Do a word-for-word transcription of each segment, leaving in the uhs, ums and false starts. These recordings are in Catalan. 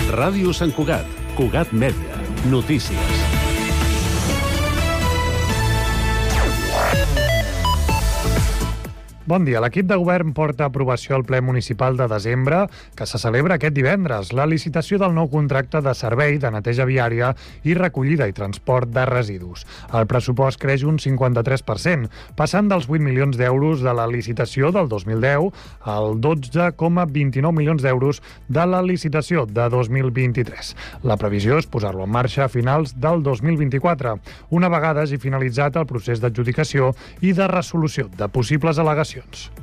Ràdio Sant Cugat, Cugat Mèdia, notícies. Bon dia. L'equip de govern porta a aprovació al ple municipal de desembre, que se celebra aquest divendres, la licitació del nou contracte de servei de neteja viària i recollida i transport de residus. El pressupost creix un cinquanta-tres per cent, passant dels vuit milions d'euros de la licitació del dos mil deu al dotze coma vint-i-nou milions d'euros de la licitació de dos mil vint-i-tres. La previsió és posar-lo en marxa a finals del dos mil vint-i-quatre, una vegada hagi finalitzat el procés d'adjudicació i de resolució de possibles al·legacions.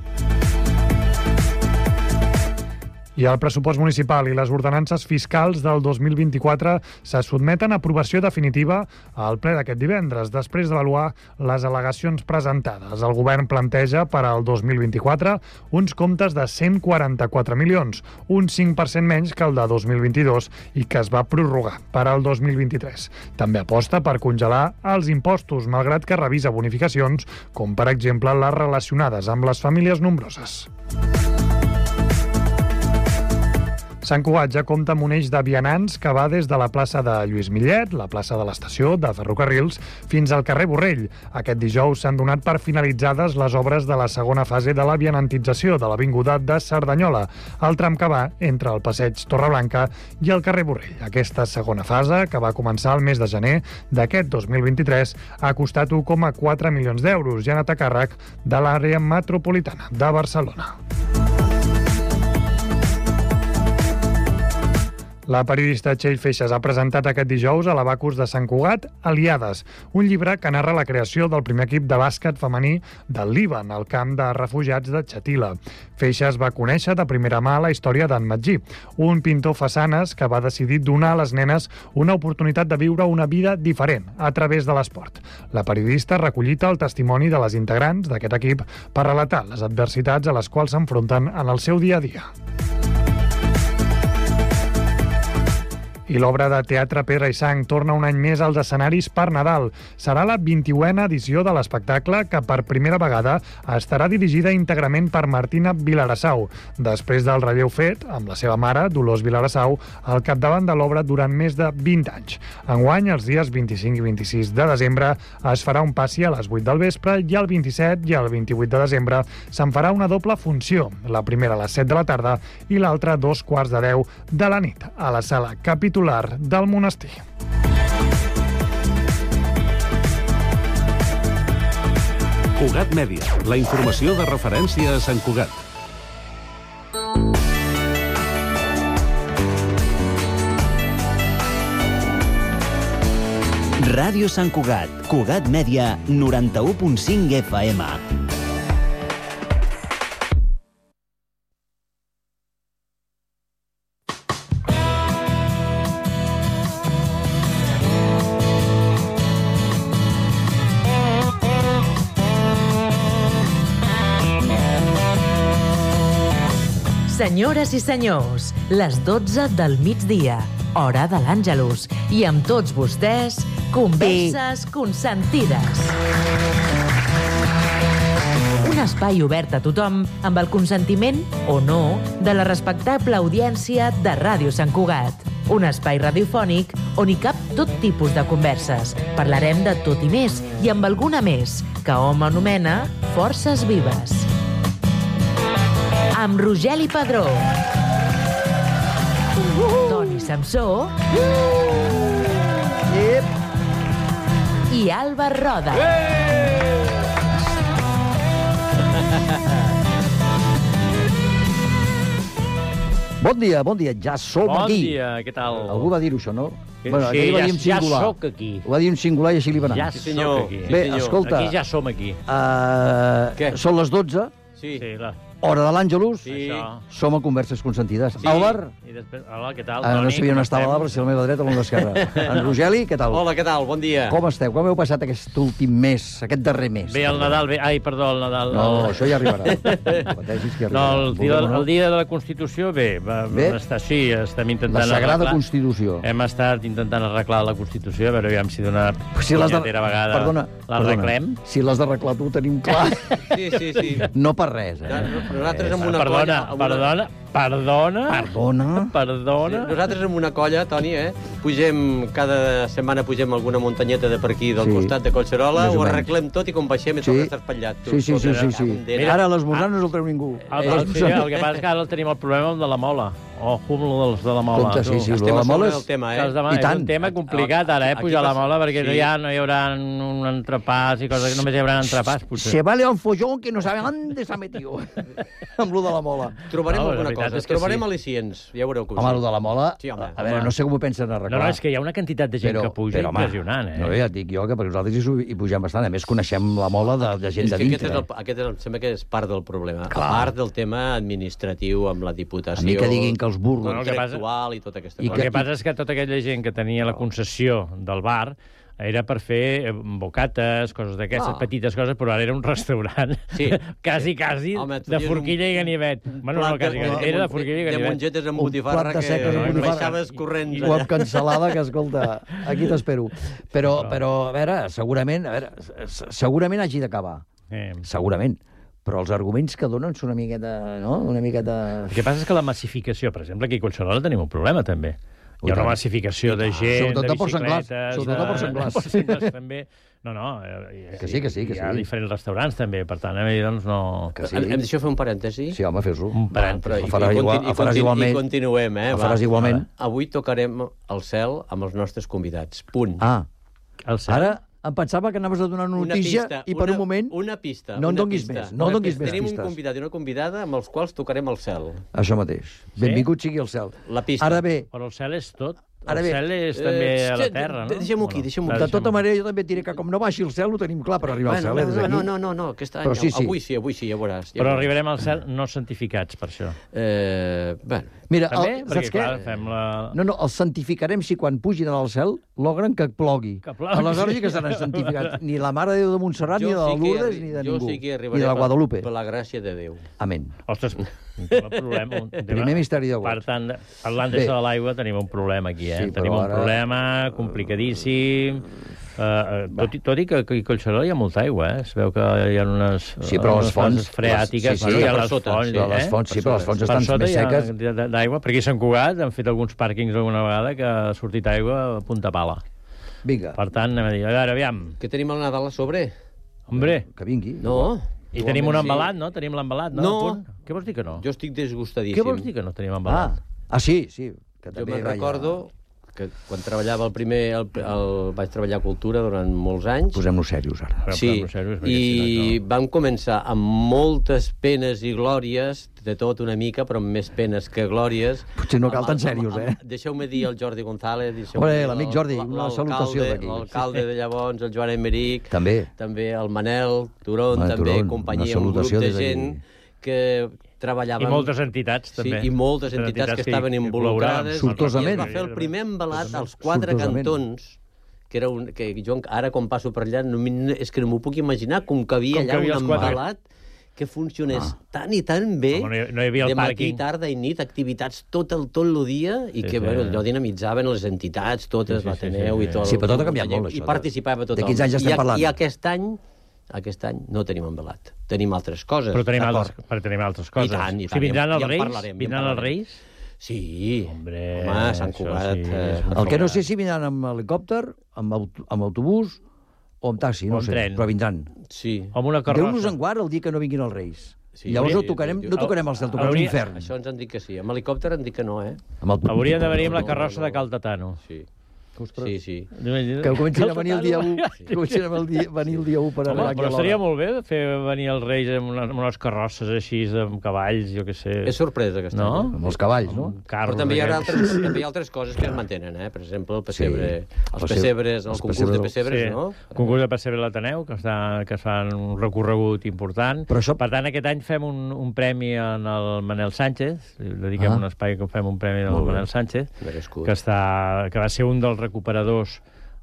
I el pressupost municipal i les ordenances fiscals del dos mil vint-i-quatre se sotmeten a aprovació definitiva al ple d'aquest divendres, després d'avaluar les al·legacions presentades. El govern planteja per al dos mil vint-i-quatre uns comptes de cent quaranta-quatre milions, un cinc per cent menys que el de dos mil vint-i-dos i que es va prorrogar per al dos mil vint-i-tres. També aposta per congelar els impostos, malgrat que revisa bonificacions, com per exemple les relacionades amb les famílies nombroses. Sant Cugat ja compta amb un eix de vianants que va des de la plaça de Lluís Millet, la plaça de l'estació de Ferrocarrils, fins al carrer Borrell. Aquest dijous s'han donat per finalitzades les obres de la segona fase de la vianantització de l'avinguda de Cerdanyola, el tram que va entre el passeig Torreblanca i el carrer Borrell. Aquesta segona fase, que va començar el mes de gener d'aquest dos mil vint-i-tres, ha costat un coma quatre milions d'euros i ha anat a càrrec de l'àrea metropolitana de Barcelona. La periodista Txell Feixas ha presentat aquest dijous a l'Abacus de Sant Cugat Aliades, un llibre que narra la creació del primer equip de bàsquet femení del Líban, al camp de refugiats de Xatila. Feixas va conèixer de primera mà la història d'en Magí, un pintor façanes que va decidir donar a les nenes una oportunitat de viure una vida diferent a través de l'esport. La periodista ha recollit el testimoni de les integrants d'aquest equip per relatar les adversitats a les quals s'enfronten en el seu dia a dia. I l'obra de teatre Pedra i Sang torna un any més als escenaris per Nadal. Serà la vint-i-unena edició de l'espectacle, que per primera vegada estarà dirigida íntegrament per Martina Vilarassau, després del relleu fet amb la seva mare, Dolors Vilarassau, al capdavant de l'obra durant més de vint anys. Enguany, els dies vint-i-cinc i vint-i-sis de desembre, es farà un passi a les vuit del vespre i el vint-i-set i el vint-i-vuit de desembre se'n farà una doble funció, la primera a les set de la tarda i l'altra a dos quarts de deu de la nit, a la sala Capitular del monestir. Cugat Mèdia, la informació de referència a Sant Cugat. Ràdio Sant Cugat, Cugat Mèdia, noranta-u punt cinc F M. Senyores i senyors, les dotze del migdia, hora de l'Àngelus, i amb tots vostès, Converses Consentides. Un espai obert a tothom amb el consentiment, o no, de la respectable audiència de Ràdio Sant Cugat. Un espai radiofònic on hi cap tot tipus de converses. Parlarem de tot i més, i amb alguna més, que hom anomena Forces Vives. Amb Rogeli Padró, Toni Samsó i Alba Roda. Bon dia, bon dia, ja som bon aquí. Bon dia, què tal? Algú va dir-ho, això, no? Que, bueno, sí, va ja, dir en singular. ja soc aquí. Ho va dir en singular i així li va anar. Ja sí, senyor. Aquí. Bé, sí, senyor. escolta... Aquí ja som aquí. Uh, són les dotze. Sí. sí la... Hora de l'Àngelus. Sí. Som a Converses Consentides. Sí. Álvar. I després... Hola, què tal, Uh, Toni? no sabia on estava l'Álvar, si a la meva dreta o a la l'esquerra. En Rogeli, què tal? Hola, què tal? Bon dia. Com esteu? Com heu passat aquest últim mes, aquest darrer mes? Bé, el Nadal... Bé... Ai, perdó, el Nadal... No, el... això ja arribarà. Pateixis que arribarà. No, el dia, el dia de la Constitució, bé, va, bé? va estar, sí, estem intentant... La Sagrada arreglar. Constitució. Hem estat intentant arreglar la Constitució, a veure, aviam si d'una si punyetera de... vegada perdona, l'arreglem. Si l'has d'arreglar tu ho tenim clar. Sí, sí, sí. No per res, eh? No, nosaltres amb una Perdona, colla... Amb una... perdona, Perdona? Perdona? Perdona? Nosaltres amb una colla, Toni, eh, pugem, cada setmana pugem alguna muntanyeta de per aquí, del Sí. costat de Collserola, Més o ho menys. arreglem tot i quan baixem i Sí. tot està espatllat. Tu, Sí, sí, sí, Escolta, sí, sí. Mira, Ara l'esmorzar no us el treu ningú. El, el, sí, el que passa és que ara tenim el problema amb de la mola. Oh, com dels de la mola. Compte, sí, tu. sí, estem la a sobre mola és- del tema, Que els eh? demà, I és tant. un tema complicat ara, eh, Aquí pujar la passa- mola, perquè sí. no, hi ha, no hi haurà un entrepàs i coses que només hi haurà entrepàs, potser. Se vale al follón que no saben dónde s'ha metido. Amb lo de la mola. Trobarem No, la alguna veritat cosa, és que trobarem sí. al·licients, ja veureu com Home, sí. lo de la mola... Sí, home. A veure, no sé com ho pensen arreglar. No, no, és que hi ha una quantitat de gent que puja però, home, impressionant, eh? No, ja et dic jo que per nosaltres hi, su- hi pugem bastant. A més, coneixem la mola de, de gent És de que aquest dintre. és, el, aquest és, el- sembla que és part del problema. Clar. A part del tema administratiu amb la Diputació... A mi que diguin que els burros... Bueno, el que passa- contractual i tota aquesta I El cosa. que passa és que tota aquella gent que tenia la concessió del bar era per fer eh, bocates, coses d'aquestes, Ah. petites coses, però ara era un restaurant Sí. quasi, quasi, Home, tu de tenies forquilla un- i ganivet. Bueno, no, quasi, quasi, era de forquilla i De ganivet. mongetes amb Un botifarra plat de que seques amb botifarra. baixaves corrents O amb allà. cansalada, que, escolta, aquí t'espero. Però, però, a veure, segurament, a veure, s- segurament hagi d'acabar. Eh. Segurament. Però els arguments que donen són una miqueta, no? Una miqueta... El que passa és que la massificació, per exemple, aquí a Collserola tenim un problema, també. Hi ha tant. una massificació de gent, Sobretot de de porcs senglars. bicicletes... Sobretot de porcs senglars. de porcs senglars, també. No, no. eh, Que sí, que sí, que Hi ha sí. diferents restaurants, també. Per tant, a mi, doncs, no... Que sí. Hem hem de fer un parèntesi? Sí, home, fes-ho. Un parèntesi. Però, i, Ho faràs i, igual- conti- ho faràs i, conti- igualment. I continuem, eh? Ho va. faràs igualment. Avui tocarem el cel amb els nostres convidats. Punt. Ah, El cel. ara em pensava que anaves a donar una notícia i per una, un moment... Una pista. No en una donguis pista. més, no Una donguis pista. més Tenim pistes. un convidat i una convidada amb els quals tocarem el cel. Això mateix. Benvingut sigui el cel. La pista. Ara bé, Però el cel és tot. Ara El bé, cel és també eh, a la sí, terra, no? deixem-ho aquí, deixem-ho de tota manera, jo també et diré que com no baixi el cel, ho tenim clar per arribar al cel. eh, des no, d'aquí. no, no, no, no, aquest any, Però sí, sí. avui sí, avui sí, ja veuràs. Ja Però veuràs. arribarem al cel no santificats, per això. Eh, bueno, Mira, També? el, Perquè, saps què? clar, fem la... No, no, els santificarem si quan pugin al cel logren que plogui. Que plogui. Aleshores sí que seran santificats. Ni la Mare de Déu de Montserrat, ni de la sí que Lourdes, arri- ni de jo ningú. sí que Ni arribaré de la per- Guadalupe. per la gràcia de Déu. Amén. Ostres, un problema. Un tema. Primer misteri de goig. Per tant, parlant Bé. d'això de l'aigua, tenim un problema aquí, eh? Sí, però tenim un ara- problema complicadíssim. Uh, uh, tot, i, tot i que, que a Collserola hi ha molta aigua, eh? Es veu que hi ha unes, Sí, però unes les fonts- fases freàtiques, les- sí, sí, sí, a per les sota, fonts, sí, Però les eh? fonts, sí, però les fonts Per estan sota més hi ha seques. de- de- d'aigua, perquè aquí a Sant Cugat han fet alguns pàrquings alguna vegada que ha sortit aigua a punta pala. Vinga, Per tant, anem a dir, a veure, aviam, Què tenim al Nadal a sobre? hombre, que vingui. No. i tenim un Igualment sí. embalat, no? Tenim l'embalat, no? No. A punt? Què vols dir que no? Jo estic disgustadíssim. Què vols dir que no tenim Ah, embalat? ah, sí, sí. Que Jo també me'n vaja- recordo que quan treballava el primer... El, el, vaig treballar a Cultura durant molts anys. Posem-nos serios, ara. Però Sí, posem-nos serios, perquè i si no, vam començar amb moltes penes i glòries, de tot una mica, però amb més penes que glòries. Potser no cal Amb- tan amb- serios, amb- eh? Deixeu-me dir el Jordi González. deixeu-me Hombre, dir l'amic el- Jordi, l- una l'alcalde- salutació d'aquí. L'alcalde de llavors, el Joan Emeric. També. També el Manel Turón, Home, també, Turón, companyia, una un grup salutació de des d'aquí. gent que treballàvem... I moltes entitats, també. Sí, i moltes entitats que estaven involucrades. Sortosament. I es va fer el primer embalat als quatre Sortosament. cantons, que, era un, que jo ara quan passo per allà no, m'hi- és que no m'ho puc imaginar com que havia Com que allà havia un els quatre. embalat que funcionés tan i tan bé, Home, no hi- no hi havia el de matí, pàrquing. tarda i nit, activitats tot el, tot el dia, i Sí, que sí. bueno, allò dinamitzaven les entitats, totes, Sí, sí, l'Ateneu sí, i sí. tot. Sí, però tot ha el- canviat molt, això, I de- participava de tothom. quins anys estem I, a- parlant? I aquest any, aquest any no tenim embalat. Tenim altres coses. Però tenim d'acord? altres, perquè tenim altres coses. I tant, i O tant, sigui, vindran ja en els Reis? parlarem, ja en Vindran els parlarem. Reis? Sí. Hombre, Home, Sant això Cugat... sí, eh, és un El que no sé si vindran amb helicòpter, amb, aut amb autobús o amb taxi, O no amb sé, tren. però vindran. Sí. Amb una carrossa. Déu-nos en guard el dia que no vinguin els Reis. Sí, Llavors hauria- ho tocarem, jo- no tocarem el cel, tocarem hauria- l'infern. Això ens han dit que sí. Amb helicòpter han dit que no, eh? Amb el... Hauríem de venir amb la No, carrossa no, de Caltatano. Sí. Ostres. Sí, sí. Que comencin a venir el dia u, que comencin a venir venir el dia u per Home, arribar aquí però a estaria l'hora. molt bé de fer venir els Reis amb, una, amb unes carrosses així, amb cavalls, jo què sé. És sorpresa, aquesta. No? Amb els cavalls, no? Carros Però també hi, ha d'aquests. altres, també hi ha altres coses que es mantenen, eh? Per exemple, el pessebre, Sí. els Pessebre- pessebres, el els concurs pessebres- de pessebres, Sí. no? Concurs de pessebre a l'Ateneu, que, està, que es fan un recorregut important. Però això- Per tant, aquest any fem un, un premi en el Manel Sánchez, li dediquem Ah. un espai que fem un premi al Molt bé. Manel Sánchez, Merescut. que, està, que va ser un dels recuperadors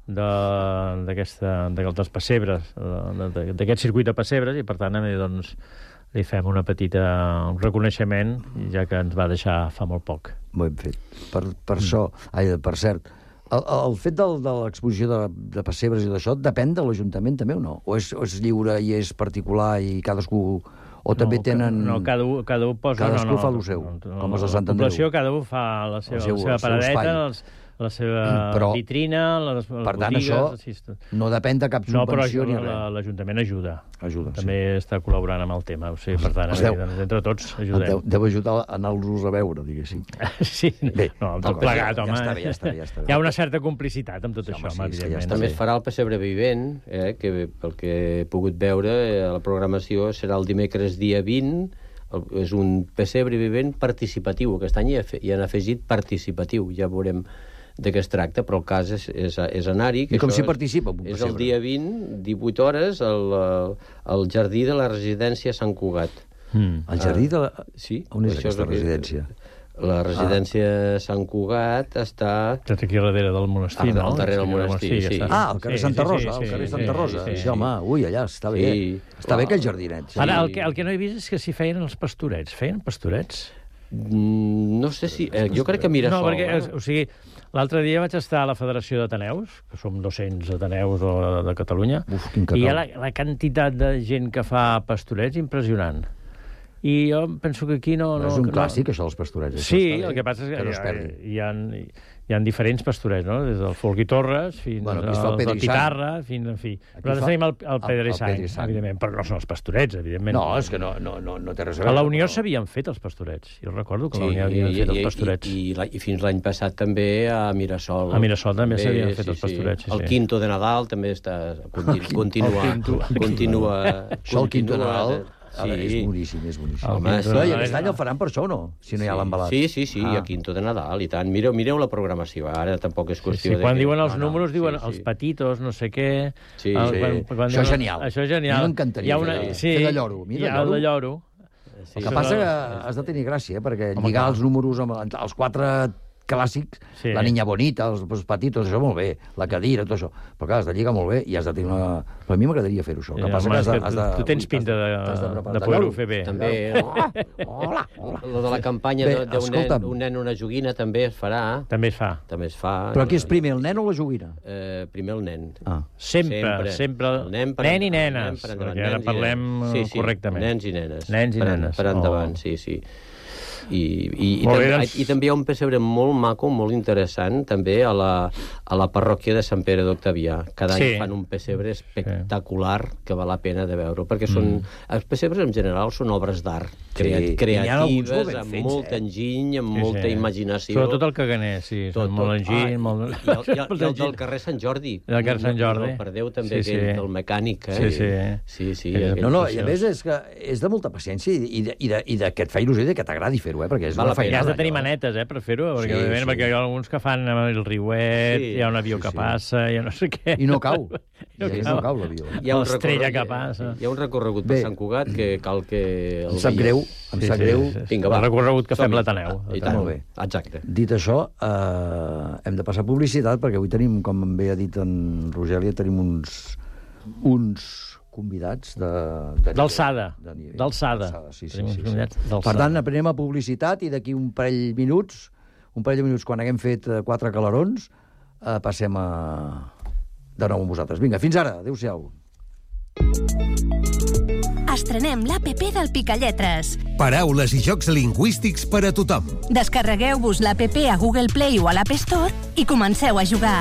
de- d'aquesta de, dels pessebres, de- de- d'aquest circuit de pessebres, i per tant, a mi, doncs, li fem una petita un reconeixement, ja que ens va deixar fa molt poc. Ben fet. Per, per això, ai, per cert, el, el fet del, de l'exposició de, de pessebres i d'això depèn de l'Ajuntament també o no? O és, o és lliure i és particular i cadascú O també tenen... No, cada un, cada un posa... Cadascú no, no, fa el seu, no, no, com els de Sant La Andreu. població, cada un fa la seva, El seu- la seva el seu paradeta, espai. els, la seva Però, vitrina, les, les per tant, botigues... això sí, tot. no depèn de cap No, però subvenció això, ni la- res. l'Ajuntament ajuda. Ajuda, També està col·laborant amb el tema. O sigui, per tant, Es deu- doncs, entre tots Deu, ajudem. deu ajudar a anar-los a veure, diguéssim. Sí, Bé, no, tal tot cosa. plegat, Ja home. està bé, ja està bé, ja està bé. Hi ha una certa complicitat amb tot Sí, això, home, home, sí, sí, ja evidentment. està També bé. es farà el pessebre vivent, eh, que pel que he pogut veure, eh, la programació serà el dimecres dia vint, el, és un pessebre vivent participatiu. Aquest any hi, ha, fe- hi han afegit participatiu, ja veurem de què es tracta, però el cas és, és, és anar-hi. que I com això s'hi és- participa, en un És el pessebre? dia vint, divuit hores, al, al jardí de la residència Sant Cugat. Mm. El jardí de la... Sí, On és això aquesta el que- residència? La residència Sant Cugat està... Tot aquí darrere del monestir, Al- no? al darrere del Sí, monestir, ja sí. està. Ah, al carrer Sí, Santa sí, Rosa, sí, al sí, carrer sí, Santa sí, Rosa. sí, Sí, sí. home, ui, allà, està bé. Sí. Està bé aquell jardinet. Sí. Ara, el que, el que no he vist és que s'hi feien els pastorets. Feien pastorets? Mm, No sé si... Eh, jo crec que Mirasol... No, perquè, eh? o sigui, l'altre dia vaig estar a la Federació d'Ateneus, que som dos-cents Ateneus de, de Catalunya, Uf, quin i hi ha cató. la, la quantitat de gent que fa pastorets impressionant. I jo penso que aquí no... no és un no- clàssic, això dels pastorets. Això Sí, està bé, el que passa és que, que no es hi, perdi. ha, hi, ha, hi ha diferents pastorets, no? Des del Folgui Torres fins Bueno, aquí es fa el al Pedro del i Sant. Pitarra, fins, en fi. Nosaltres fa tenim el, el el- Pedro el i Sant, Pedro i Sant. evidentment, però no són els pastorets, evidentment. No, és que no, no, no, no té res a A veure. la Unió però- s'havien fet els pastorets. Jo recordo que a Sí, la Unió havien i, fet els i, pastorets. i, i, la- i fins l'any passat també a Mirasol. A Mirasol també s'havien fet els pastorets, sí, El sí. Quinto de Nadal també està... Continu, continua, el Quinto. continua, Això, el Quinto de continua- Nadal, ara, és Sí. boníssim, és boníssim. El Home, Quinto sí. de No, i Nadal aquest és- any el faran per això o no? Si no hi ha l'embalat. Sí, sí, sí, Ah. a Quinto de Nadal, i tant. Mireu, mireu la programació, ara tampoc és Sí, qüestió sí, de quan que... diuen els No, no, números, diuen sí, sí. els petitos, no sé què... Sí, el, sí. Això és diuen- genial. Això és genial. A mi m'encantaria Hi ha una, fer- sí, fer de lloro. A mi de hi ha el lloro- de lloro. Sí. El que Això passa és- que has de tenir gràcia, eh? perquè Home, lligar clar. els números amb els quatre clàssics, Sí. la niña bonita, els, els petitos, això molt bé, la cadira, tot això. Però clar, has de lligar molt bé i has de tenir una... Però a mi m'agradaria fer-ho, això. El que Sí, passa home, que has de, és que has de... tu- tu tens pinta de- t'has de preparar. De poder-ho lloro. fer bé. També, Hola, hola. lo de la campanya Bé, de- d'un nen, escolta'm. un nen, una joguina, també es farà. També es fa. També es fa. Però qui és primer, el nen o la joguina? Eh, primer el nen. Ah. Sempre, sempre. sempre El nen, per nen i endavant, nenes, nen per endavant, perquè ara nens i parlem nenes. sí, sí, correctament. Nens i nenes. Nens i per, nenes. Per endavant, Oh. sí, sí. I, i, i, Molt bé, també, doncs. i també hi ha un pessebre molt maco, molt interessant, també a la, a la parròquia de Sant Pere d'Octavià. Cada Sí. any fan un pessebre espectacular que val la pena de veure, perquè són, Mm. els pessebres en general són obres d'art, Sí, crea, i n'hi ha alguns molt creatives, ben amb fets, molt eh? enginy, amb Sí, molta sí. imaginació. Sobretot el caganer, sí. Tot, Tot, molt tot. enginy, Ah, molt... i, i, el, i, el, i el del carrer Sant Jordi. El carrer Sant Jordi. No el perdeu també, Sí, aquell sí. del mecànic. Eh? Sí, sí. Sí, sí. Aquell- aquell No, no, i a preciós. més és que és de molta paciència i, i, de, i, de, i de que et fa il·lusió i de que t'agradi fer-ho, eh? perquè és Val una la pena. I has feinada. de tenir allò, eh? manetes, eh, per fer-ho, perquè, Sí, sí, sí. perquè hi ha alguns que fan amb el riuet, Sí. hi ha un avió Sí, que sí. passa, hi ha no sé què. I no cau. No I a més cau. no cau l'avió. Hi ha un L'estrella recorregut- que passa. Hi ha un recorregut per Bé. Sant Cugat que cal que... el Em sap veieu. greu, em sap greu. Vinga, va. El recorregut que fem Som-hi. l'Ateneu. I tant. Molt bé. Exacte. Dit això, eh, hem de passar a publicitat, perquè avui tenim, com bé ha dit en Rogèlia, tenim uns, uns convidats de... de nivell, D'alçada. de nivell. D'alçada. Sí, sí, Tenim sí, uns sí. convidats d'alçada. Per tant, aprenem a publicitat i d'aquí un parell de minuts, un parell de minuts, quan haguem fet eh, quatre calarons, eh, passem a... de nou amb vosaltres. Vinga, fins ara. Adéu-siau. Estrenem l'A P P del Picalletres. Paraules i jocs lingüístics per a tothom. Descarregueu-vos l'A P P a Google Play o a l'App Store i comenceu a jugar.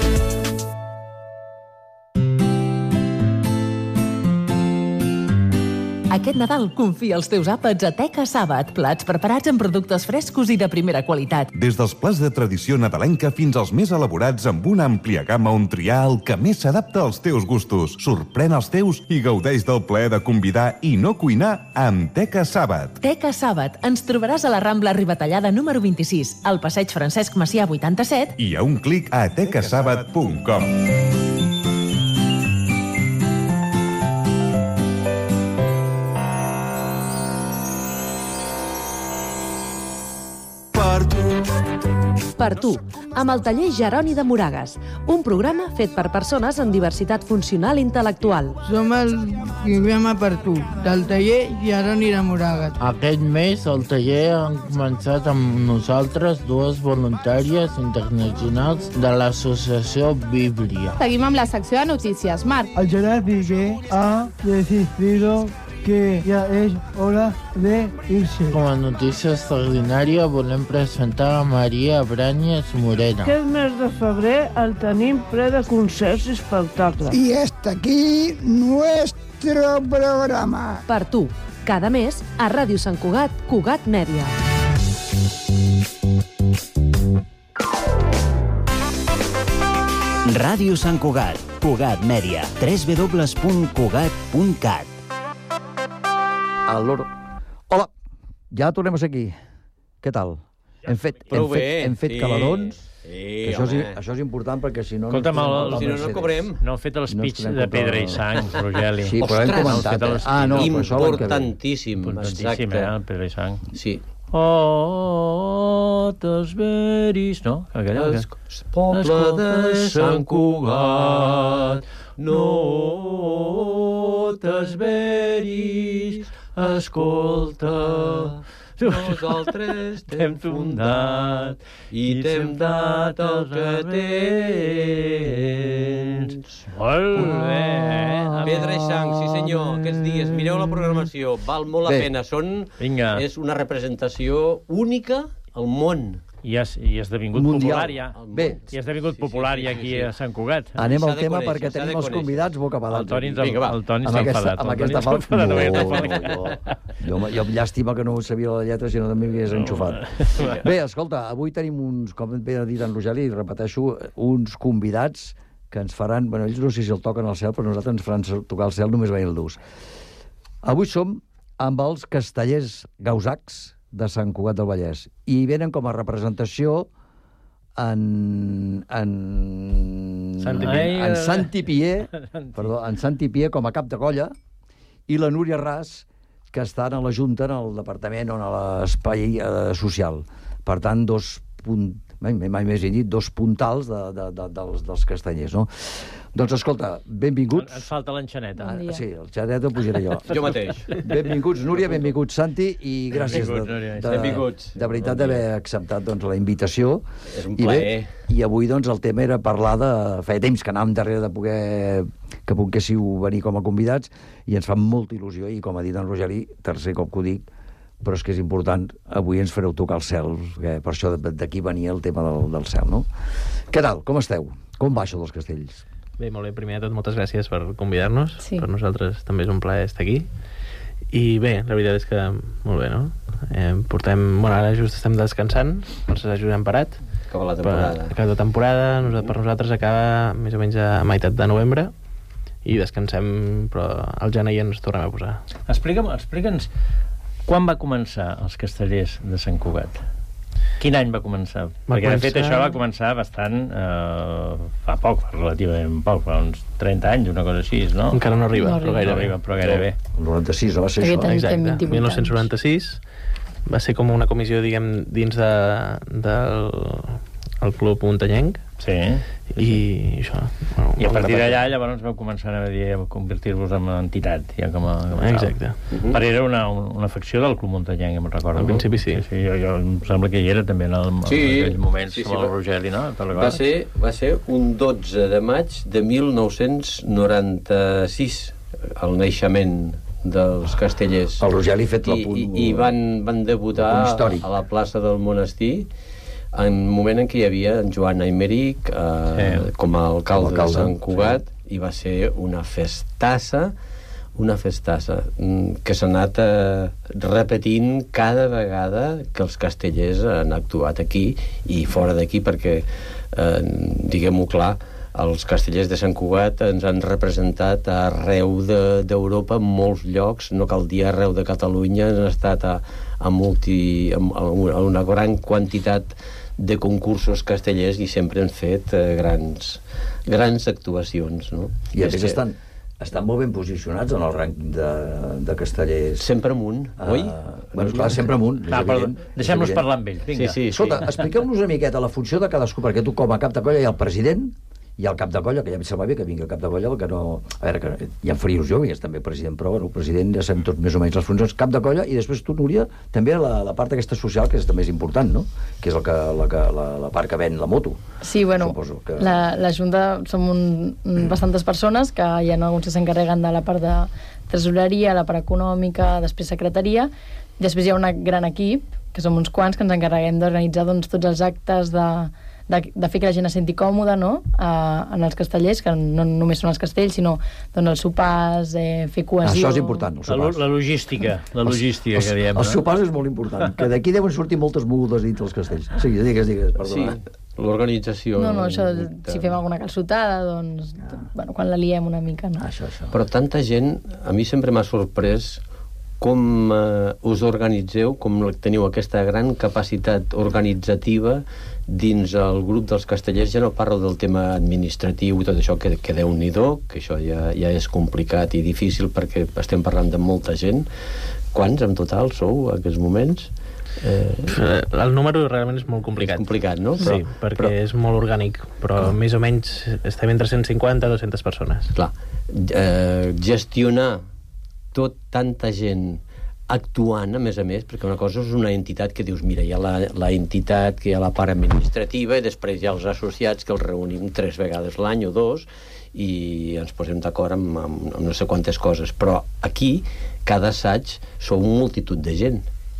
Aquest Nadal confia els teus àpats a Teca Sàbat, plats preparats amb productes frescos i de primera qualitat. Des dels plats de tradició nadalenca fins als més elaborats amb una àmplia gamma on triar el que més s'adapta als teus gustos. Sorprèn els teus i gaudeix del plaer de convidar i no cuinar amb Teca Sàbat. Teca Sàbat. Ens trobaràs a la Rambla Ribatallada número vint-i-sis, al passeig Francesc Macià vuitanta-set. I a un clic a tecasàbat punt com. Per tu, amb el taller Jeroni de Moragues, un programa fet per persones amb diversitat funcional i intel·lectual. Som el programa Per tu, del taller Jeroni de Moragues. Aquest mes al taller han començat amb nosaltres dues voluntàries internacionals de l'associació Bíblia. Seguim amb la secció de notícies. Marc. El Gerard Piqué ha decidido que ya es hora de irse. Com a notícia extraordinària volem presentar a Maria Brañas Morena. Aquest mes de febrer el tenim ple de concerts i espectacles. Y hasta aquí nuestro programa. Per tu, cada mes, a Ràdio Sant Cugat, Cugat Mèdia. Ràdio Sant Cugat, Cugat Mèdia, w w w punt cugat punt cat. El loro. Hola, ja tornem a ser aquí. Què tal? Hem fet, hem fet, hem fet sí. caladons. Sí, que això, és, això és important perquè si no... Escolta'm, no, si no, no cobrem. No heu fet l'speech no de pedra i sang, Rogeli. Sí, però hem comentat. Eh? Ah, no, importantíssim. Importantíssim, eh, el pedra i sang. Sí. Oh, t'esveris, no? Aquella, el poble de Sant Cugat, no t'esveris, escolta, nosaltres t'hem fundat i t'hem dat el que tens. Molt bé. Pedra i sang, sí senyor. Aquests dies, mireu la programació, val molt la Bé. pena. Són, Vinga. és una representació única al món. I has, i has esdevingut Mundial. popular ja. Bé. I has esdevingut popular ja aquí a Sant Cugat. Anem S'ha al de tema conèixer, perquè s'ha de tenim els conèixer. convidats bocabadats. El Toni aquí. Vinga, el Toni Amb està aquesta, enfadat. amb el Toni aquesta està falta... enfadat, No, no, no, no. Jo, jo llàstima que no sabia la lletra, si no també m'hagués enxufat. Bé, escolta, avui tenim uns, com bé ha dit en Rogeli, repeteixo, uns convidats que ens faran... Bueno, ells no sé si el toquen al cel, però nosaltres ens faran tocar el cel només veient-los. Avui som amb els castellers gausacs de Sant Cugat del Vallès i venen com a representació en... en... Santi en, Pier. en Santi Pier, perdó, en Santi Pier com a cap de colla i la Núria Ras, que estan a la Junta, en el departament o en l'espai eh, social. Per tant, dos punt... mai, mai més he dit, dos puntals de, de, de, dels, dels castanyers, no? Doncs, escolta, benvinguts... Ens falta l'enxaneta. Ah, sí, el xaneta ho pujaré jo. Jo mateix. Benvinguts, Núria, benvinguts, Santi, i gràcies Benvinguts, de, Núria. de, Benvinguts. de veritat d'haver acceptat doncs, la invitació. És un I plaer. bé, I avui doncs, el tema era parlar de... Feia temps que anàvem darrere de poder que poguéssiu venir com a convidats i ens fa molta il·lusió i, com ha dit en Rogeli, tercer cop que ho dic, però és que és important, avui ens fareu tocar el cel, que per això d'aquí venia el tema del, del cel, no? Què tal? Com esteu? Com va això dels castells? Bé, molt bé. Primer de tot, moltes gràcies per convidar-nos. Sí. Per nosaltres també és un plaer estar aquí. I bé, la veritat és que molt bé, no? Eh, portem... Bueno, ara just estem descansant, els assajos han parat. Acaba la temporada. Per, acaba la temporada, nosaltres, per nosaltres acaba més o menys a meitat de novembre i descansem, però al gener ja ens tornem a posar. Explica'm, explica'ns quan va començar els castellers de Sant Cugat? Quin any va començar? Va Perquè, de fet, començar- això va començar bastant... Eh, fa poc, relativament poc, fa uns trenta anys, una cosa així, no? Encara no arriba, no però gairebé. No arriba, però gairebé. El noranta-sis, no va ser Aquest això? any té vint-i-vuit dinou noranta-sis. Va ser com una comissió, diguem, dins de, del el club muntanyenc. Sí. I això... Bueno, I a partir d'allà, llavors, vau començar a, dir, a convertir-vos en entitat, ja com a... Com a Exacte. Uh -huh. Però era una, una facció del club muntanyenc, em recordo. Al principi sí. Sí, sí jo, jo em sembla que hi era també en, el, Sí, en aquells moments, sí, sí, amb el va- Rogeli, no? Te'n Va recordes? ser, va ser un dotze de maig de mil nou-cents noranta-sis, el naixement dels castellers. El Rogeli ha fet I, l'apunt... i, i van, van debutar l'apunt històric. a la plaça del Monestir en un moment en què hi havia en Joan Aymeric eh, Sí. com a alcalde, Com a alcalde, de Sant Cugat, i va ser una festassa una festassa mm, que s'ha anat eh, repetint cada vegada que els castellers han actuat aquí i fora d'aquí, perquè eh, diguem-ho clar, els castellers de Sant Cugat ens han representat arreu de- d'Europa, en molts llocs, no cal dir arreu de Catalunya, han estat a, a, multi, a, a una gran quantitat de concursos castellers i sempre han fet eh, grans, grans actuacions, no? I a És més que estan, estan molt ben posicionats en el rang de, de castellers. Sempre amunt, Ah, oi? bueno, esclar, sempre amunt. és Ah, perdó, evident, és deixem-nos evident. parlar amb ells, vinga. Sí, sí, sí. Escolta, expliqueu-nos una miqueta la funció de cadascú, perquè tu com a cap de colla hi ha el president, hi ha el cap de colla, que ja em sembla bé que vingui el cap de colla, que no... A veure, que hi ha Farius Jove, és també president, però bueno, el president ja sabem tots més o menys les funcions, cap de colla, i després tu, Núria, també la, la part aquesta social, que és també és important, no? Que és el que, la, la, la part que ven la moto. Sí, bueno, que... la, la Junta som un, un, bastantes persones, que hi ha alguns que s'encarreguen de la part de tresoreria, la part econòmica, després secretaria, després hi ha un gran equip, que som uns quants, que ens encarreguem d'organitzar doncs, tots els actes de, de, de fer que la gent es senti còmoda, no? Uh, en els castellers, que no només són els castells, sinó doncs, els sopars, eh, fer cohesió... Això és important, els sopars. La, la logística, la logística els, que diem. Els, els sopars és molt important, que d'aquí deuen sortir moltes mogudes dintre els castells. Sí, digues, digues, perdona. Sí, l'organització... No, no, això, si fem alguna calçotada, doncs, ah. bueno, quan la liem una mica, no? Això, això. Però tanta gent, a mi sempre m'ha sorprès com eh, us organitzeu, com teniu aquesta gran capacitat organitzativa dins el grup dels castellers. Ja no parlo del tema administratiu i tot això, que, que Déu-n'hi-do, que això ja, ja és complicat i difícil perquè estem parlant de molta gent. Quants en total sou en aquests moments? Eh... El número realment és molt complicat. És complicat, no? Però, sí, perquè però... és molt orgànic, però clar, més o menys estem entre cent cinquanta i dues-centes persones. Clar, eh, gestionar tot tanta gent actuant, a més a més, perquè una cosa és una entitat que dius, mira, hi ha la, la entitat, que hi ha la part administrativa, i després hi ha els associats, que els reunim tres vegades l'any o dos, i ens posem d'acord amb, amb, amb no sé quantes coses. Però aquí, cada assaig, sou una multitud de gent.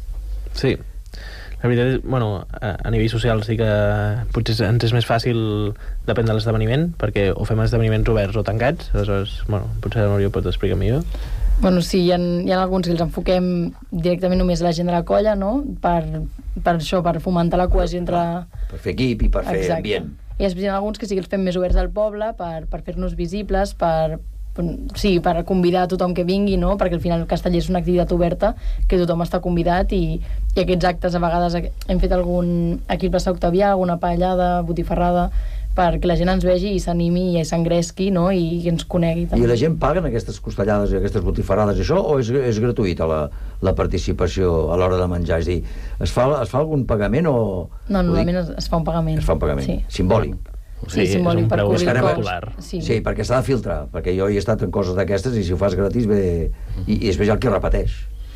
Sí. La veritat és, bueno, a, a nivell social sí que potser ens és més fàcil, depèn de l'esdeveniment, perquè o fem esdeveniments oberts o tancats, aleshores, bueno, potser la Núria pot explicar millor. Bueno, sí, hi ha, hi ha alguns que els enfoquem directament només a la gent de la colla, no? Per, per això, per fomentar la cohesió entre... Per fer equip i per fer Exacte. ambient. I després hi ha alguns que sí que els fem més oberts al poble, per, per fer-nos visibles, per, per, sí, per convidar a tothom que vingui, no? Perquè al final el casteller és una activitat oberta, que tothom està convidat, i, i aquests actes a vegades hem fet algun aquí al plaça Octavià, alguna paellada, botifarrada, perquè la gent ens vegi i s'animi i s'engresqui, no? I, i ens conegui també. I la gent paguen aquestes costellades i aquestes botifarrades i això, o és, és gratuïta la, la participació a l'hora de menjar? És a dir, es fa, es fa algun pagament o... No, normalment es, es fa un pagament. Es fa un pagament, sí. Simbòlic. Sí, sí, simbòlic per cobrir popular. Sí. sí, perquè s'ha de filtrar, perquè jo hi he estat en coses d'aquestes i si ho fas gratis ve... I, i després hi ha el que repeteix.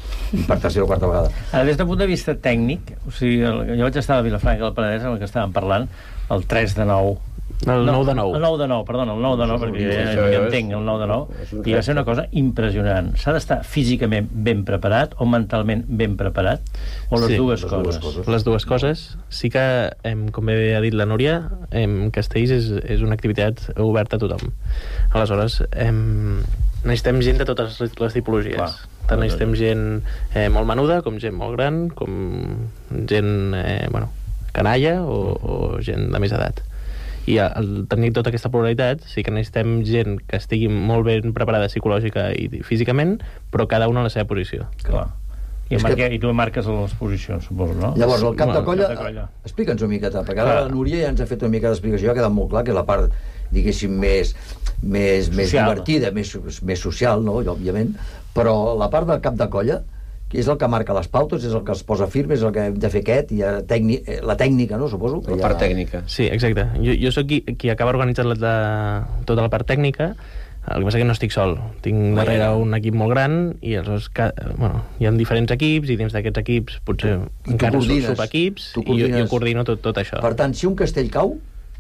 I per tercera o quarta vegada. Ara, des del punt de vista tècnic, o sigui, el, jo vaig estar a Vilafranca del Penedès, amb el que estàvem parlant, el tres de nou. El nou de nou. El nou de nou, perdona, el nou de nou, perquè ja, ja entenc, el nou de nou. I va ser una cosa impressionant. S'ha d'estar físicament ben preparat o mentalment ben preparat? O les, sí, dues, les coses? dues coses? Les dues coses. Sí que, em, com bé ha dit la Núria, em, Castells és, és una activitat oberta a tothom. Aleshores, em, necessitem gent de totes les tipologies. Clar. Tant necessitem gent eh, molt menuda, com gent molt gran, com gent, eh, bueno, canalla o, o gent de més edat. I al tenir tota aquesta pluralitat sí que necessitem gent que estigui molt ben preparada psicològica i físicament, però cada una a la seva posició. Clar. I, marque, que... I tu marques les posicions, suposo, no? Llavors, el cap bueno, de colla, cap de colla. explica'ns una miqueta, perquè ara la Núria ja ens ha fet una mica d'explicació, ha quedat molt clar que la part, diguéssim, més, més, més divertida, més, més social, no?, òbviament, però la part del cap de colla, que és el que marca les pautes, és el que es posa firme, és el que hem de fer aquest, i tècnic, la tècnica, no?, suposo. La part tècnica. Sí, exacte. Jo, jo sóc qui, qui acaba organitzant la, la, tota la part tècnica. El que passa que no estic sol. Tinc darrere un equip molt gran i aleshores, bueno, hi ha diferents equips i dins d'aquests equips potser encara subequips i jo, jo coordino tot, tot això. Per tant, si un castell cau,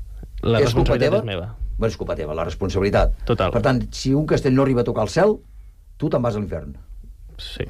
la és culpa teva? És meva. Bé, és culpa teva, la responsabilitat. Total. Per tant, si un castell no arriba a tocar el cel, tu te'n vas a l'infern. Sí.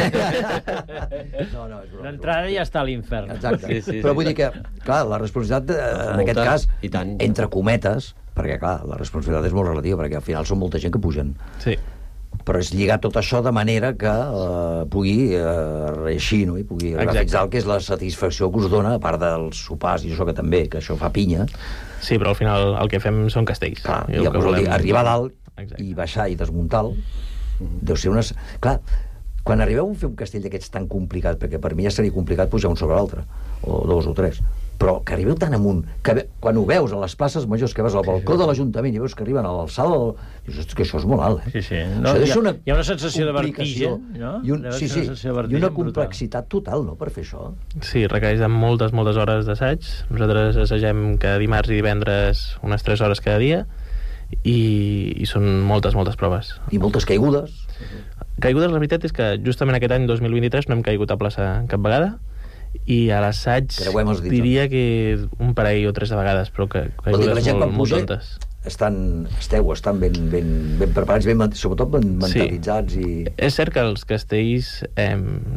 no, no, l'entrada ja està a l'infern. Exacte. Sí, sí, però vull dir que, clar, la responsabilitat, en aquest cas, i tant. entre cometes, perquè, clar, la responsabilitat és molt relativa, perquè al final són molta gent que pugen. Sí. Però és lligar tot això de manera que uh, pugui uh, reeixir, no?, i pugui realitzar el que és la satisfacció que us dona, a part dels sopars i això que també, que això fa pinya. Sí, però al final el que fem són castells. Clar, i el que vol dir, arribar a dalt Exacte. I baixar i desmuntar-lo, mm-hmm. deu ser unes... Clar, quan arribeu a fer un castell d'aquests tan complicat, perquè per mi ja seria complicat pujar un sobre l'altre, o dos o tres, però que arribeu tan amunt, que ve, quan ho veus a les places majors, que veus al balcó de l'Ajuntament i veus que arriben a l'alçada del... Dius, hosti, que això és molt alt, eh? Sí, sí. No, hi, ha, una hi ha una sensació de vertigen, no? I, un, sí, sí, i una complexitat total, no?, per fer això. Sí, requereix de moltes, moltes hores d'assaig. Nosaltres assagem cada dimarts i divendres unes tres hores cada dia i, i són moltes, moltes proves. I moltes caigudes. Caigudes, la veritat és que justament aquest any, dos mil vint-i-tres, no hem caigut a plaça cap vegada, i a l'assaig diria que un parell o tres de vegades, però que caigudes molt, molt tontes. Estan, esteu, estan ben, ben, ben preparats, ben, sobretot ben mentalitzats. Sí. I... És cert que els castells... Eh,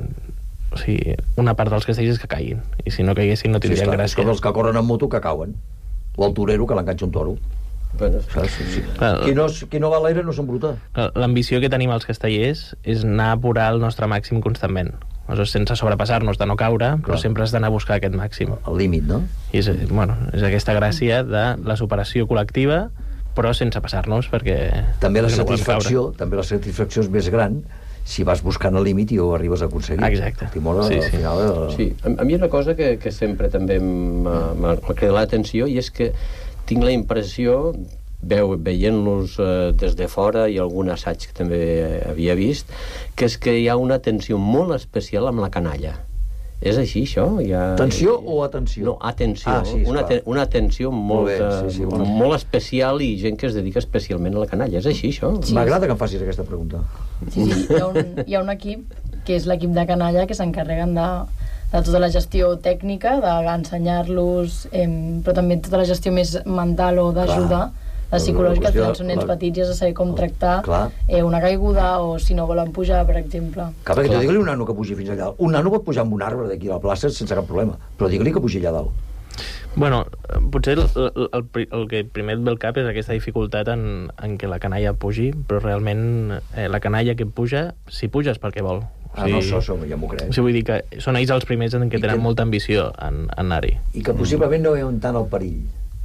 o sigui, una part dels castells és que caiguin, i si no caiguessin no tindrien sí, gràcia. És com els que corren en moto que cauen, o el torero que l'enganxa un toro. Bueno, sí, sí. Qui, no, qui no va a l'aire no s'embruta. L'ambició que tenim els castellers és anar a apurar el nostre màxim constantment. Aleshores, sense sobrepassar-nos de no caure, clar, però sempre has d'anar a buscar aquest màxim. El límit, no? I és, bueno, és aquesta gràcia de la superació col·lectiva, però sense passar-nos, perquè... També la perquè satisfacció, no també la satisfacció és més gran si vas buscant el límit i ho arribes a aconseguir. Exacte. Timora, sí, al sí. final... Eh... Sí, a, a mi una cosa que, que sempre també m'ha cridat l'atenció, i és que tinc la impressió, veu, veient-los eh, des de fora i algun assaig que també havia vist, que és que hi ha una atenció molt especial amb la canalla. És així, això? Hi ha... Tensió o atenció? No, atenció. Ah, sí, una, te una atenció molt, molt, bé, sí, sí, bueno. molt especial i gent que es dedica especialment a la canalla. És així, això? Sí. M'agrada que em facis aquesta pregunta. Sí, sí. Hi ha un, hi ha un equip, que és l'equip de canalla, que s'encarreguen de, de tota la gestió tècnica, d'ensenyar-los, eh, però també tota la gestió més mental o d'ajuda, la psicològica, al final són nens petits i has de saber com tractar eh, una caiguda o si no volen pujar, per exemple. Clar, perquè tu digue-li un nano que pugi fins allà dalt. Un nano pot pujar amb un arbre d'aquí a la plaça sense cap problema, però digue-li que pugi allà dalt. Bueno, potser el, el, el, el que primer et ve al cap és aquesta dificultat en, en què la canalla pugi, però realment eh, la canalla que puja, si puja és perquè vol. Ah, o sigui, no, això, això ja m'ho crec. O sigui, vull dir que són ells els primers en què tenen que... molta ambició en, en anar-hi. I que possiblement no veuen tant el perill.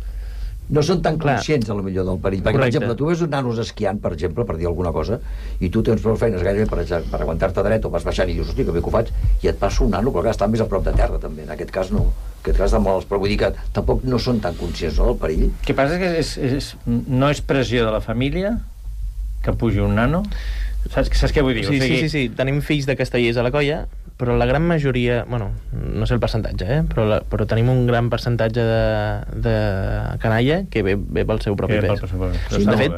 No són tan conscients, a lo millor, del perill. Perquè, Correcte. Per exemple, tu ves uns nanos esquiant, per exemple, per dir alguna cosa, i tu tens prou feines gairebé per, per aguantar-te dret o vas baixant i dius, hosti, que bé que ho faig, i et passa un nano, però que està més a prop de terra, també. En aquest cas no. En aquest cas estan molt... Però vull dir que tampoc no són tan conscients, no, del perill. El que passa és que és, és, és, no és pressió de la família que pugi un nano. Saps, saps què vull dir? Sí, o sigui... sí, sí, sí. Tenim fills de castellers a la colla, però la gran majoria, bueno, no sé el percentatge, eh? però, la, però tenim un gran percentatge de, de canalla que ve, ve pel seu propi pes. Sí, de fet,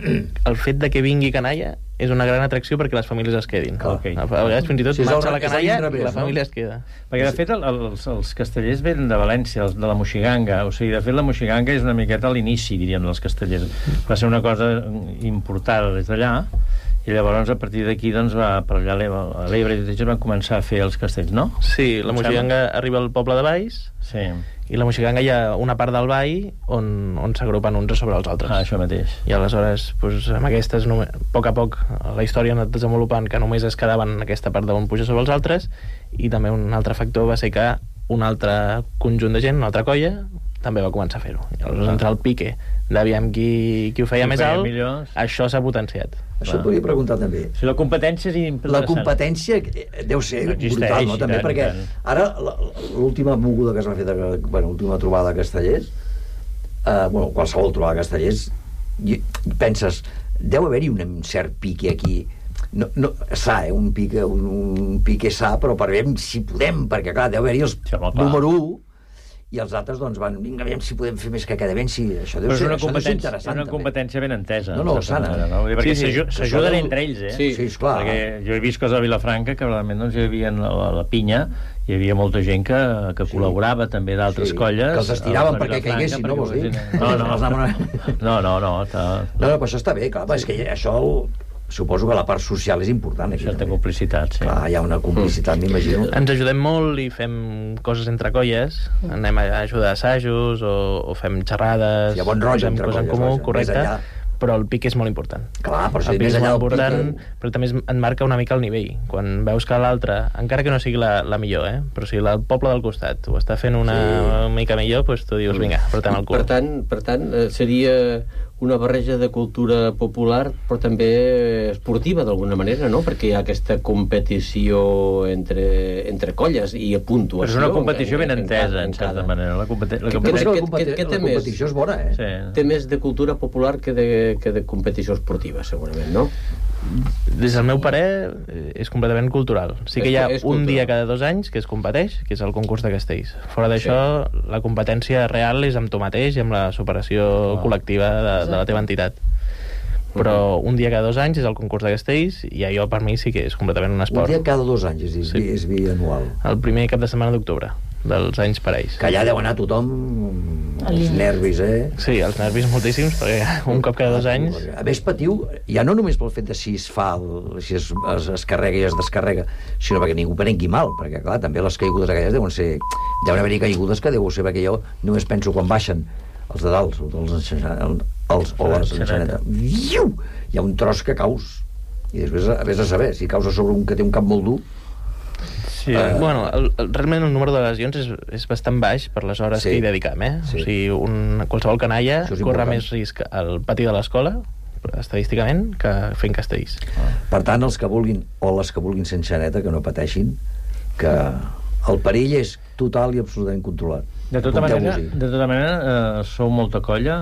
el fet de que vingui canalla és una gran atracció perquè les famílies es quedin. Okay. A vegades fins i tot sí, marxa la canalla i la família no? es queda. Perquè de fet el, els, els castellers venen de València, els de la Moixiganga, o sigui, de fet la Moixiganga és una miqueta a l'inici, diríem, dels castellers. Va ser una cosa importada des d'allà, i llavors a partir d'aquí doncs, va per allà a l'Ebre i van començar a fer els castells, no? Sí, la Moixiganga arriba al poble de Valls, sí. i la Moixiganga hi ha una part del vall on, on s'agrupen uns sobre els altres. Ah, això mateix. I aleshores, doncs, amb aquestes, a poc a poc, la història ha anat desenvolupant que només es quedaven en aquesta part d'on puja sobre els altres, i també un altre factor va ser que un altre conjunt de gent, una altra colla, també va començar a fer-ho. I aleshores, entre el pique d'aviam qui, qui ho feia qui més feia alt, millors. Això s'ha potenciat. Això et volia preguntar també. Si la competència és interessant. La competència deu ser no brutal, no? També, tant, perquè tant. Ara l'última moguda que es va fer, de, bueno, l'última trobada de castellers, eh, bueno, qualsevol trobada de castellers, i penses, deu haver-hi un cert pique aquí, no, no, sa, eh, un pique, un, un pique sa, però per veure si podem, perquè clar, deu haver-hi els sí, número u, i els altres doncs van, vinga, aviam si podem fer més que queda ben, si això deu ser, això deu ser interessant. És una competència també. Ben entesa. No, no, sana. No, no, no, perquè sí, sí, s'ajuden entre ells, eh? Sí, sí, esclar. Perquè jo he vist coses a Vilafranca que realment doncs, hi havia la, la pinya, hi havia molta gent que, que sí. col·laborava també d'altres sí. colles. Que els estiraven perquè caiguessin, no vols dir? No, no, no, no, no. Està... No, no, però això està bé, clar, és que això... Suposo que la part social és important aquí. Certa complicitat, sí. Clar, hi ha una complicitat, mm. m'imagino. Ens ajudem molt i fem coses entre colles. Mm. Anem a ajudar a assajos o, o fem xerrades. Hi ha bon rotllo entre colles. En comú, correcte. Però el pic és molt important. Clar, però si el pic més és allà molt important, pic... però també et marca una mica el nivell. Quan veus que l'altre, encara que no sigui la, la millor, eh? però si el poble del costat ho està fent una sí. mica millor, doncs tu dius, vinga, apretem el cul. Per tant, per tant, seria una barreja de cultura popular però també esportiva d'alguna manera, no? Perquè hi ha aquesta competició entre, entre colles i puntuació. Però és una competició ben entesa, en certa manera. La competició és bona, eh? Sí. Té més de cultura popular que de, que de competició esportiva, segurament, no? Des del meu parer, és completament cultural. Sí que hi ha un dia cada dos anys que es competeix, que és el concurs de castells. Fora d'això, sí. La competència real és amb tu mateix i amb la superació oh. col·lectiva de, de la teva entitat. Però un dia cada dos anys és el concurs de castells i allò per mi sí que és completament un esport. Un dia cada dos anys, és, sí. és bianual. El primer cap de setmana d'octubre dels anys parells. Que allà deu anar tothom els nervis, eh? Sí, els nervis moltíssims, perquè un cop cada dos anys... A més, patiu, ja no només pel fet de si es fa, el, si es, es, es carrega i es descarrega, sinó perquè ningú prengui mal, perquè, clar, també les caigudes aquelles deuen ser... Deuen haver-hi caigudes que deu ser, perquè jo només penso quan baixen els de dalt, els, els, els, o les enxanetes. Hi ha un tros que caus, i després a, a saber, si caus a sobre un que té un cap molt dur. Sí. Uh, bueno, el, el, realment el número de lesions és, és bastant baix per les hores sí. que hi dediquem, eh? Sí. O sigui, un, qualsevol canalla corre més risc al pati de l'escola, estadísticament, que fent castells. Ah. Per tant, els que vulguin, o les que vulguin ser enxaneta, que no pateixin, que el perill és total i absolutament controlat. De tota manera, de tota manera eh, sou molta colla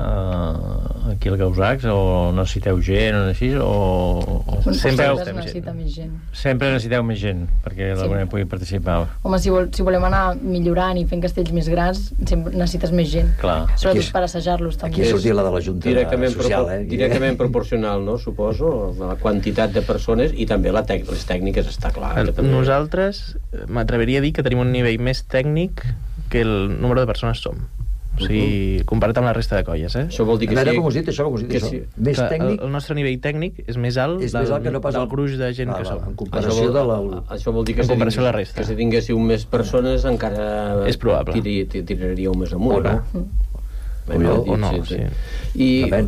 eh, aquí al Gausacs, o necessiteu gent o així, o, o sempre necessita més gent. Sempre necessiteu més gent perquè sí. D'alguna pugui participar. Home, si, vol, si volem anar millorant i fent castells més grans, sempre necessites més gent. Clar. Sobretot és, per assajar-los també. Aquí sortia la de la Junta directament social, eh? Directament proporcional, no? Suposo, la quantitat de persones i també la tec les tècniques, està clar. També... Nosaltres, m'atreviria a dir que tenim un nivell més tècnic que el número de persones som. O sigui, comparat amb la resta de colles, eh? Això vol dir que sí. Com us dit, això, com us dit, això. Sí. Més tècnic... El, el nostre nivell tècnic és més alt és del, més alt que no pas del gruix de gent ah, que som. En comparació de la... Això vol dir que, en comparació a la resta. Que si tinguéssiu més persones encara... És probable. Tiri, tiraríeu més amunt, o no? no? O no, o no, sí. I...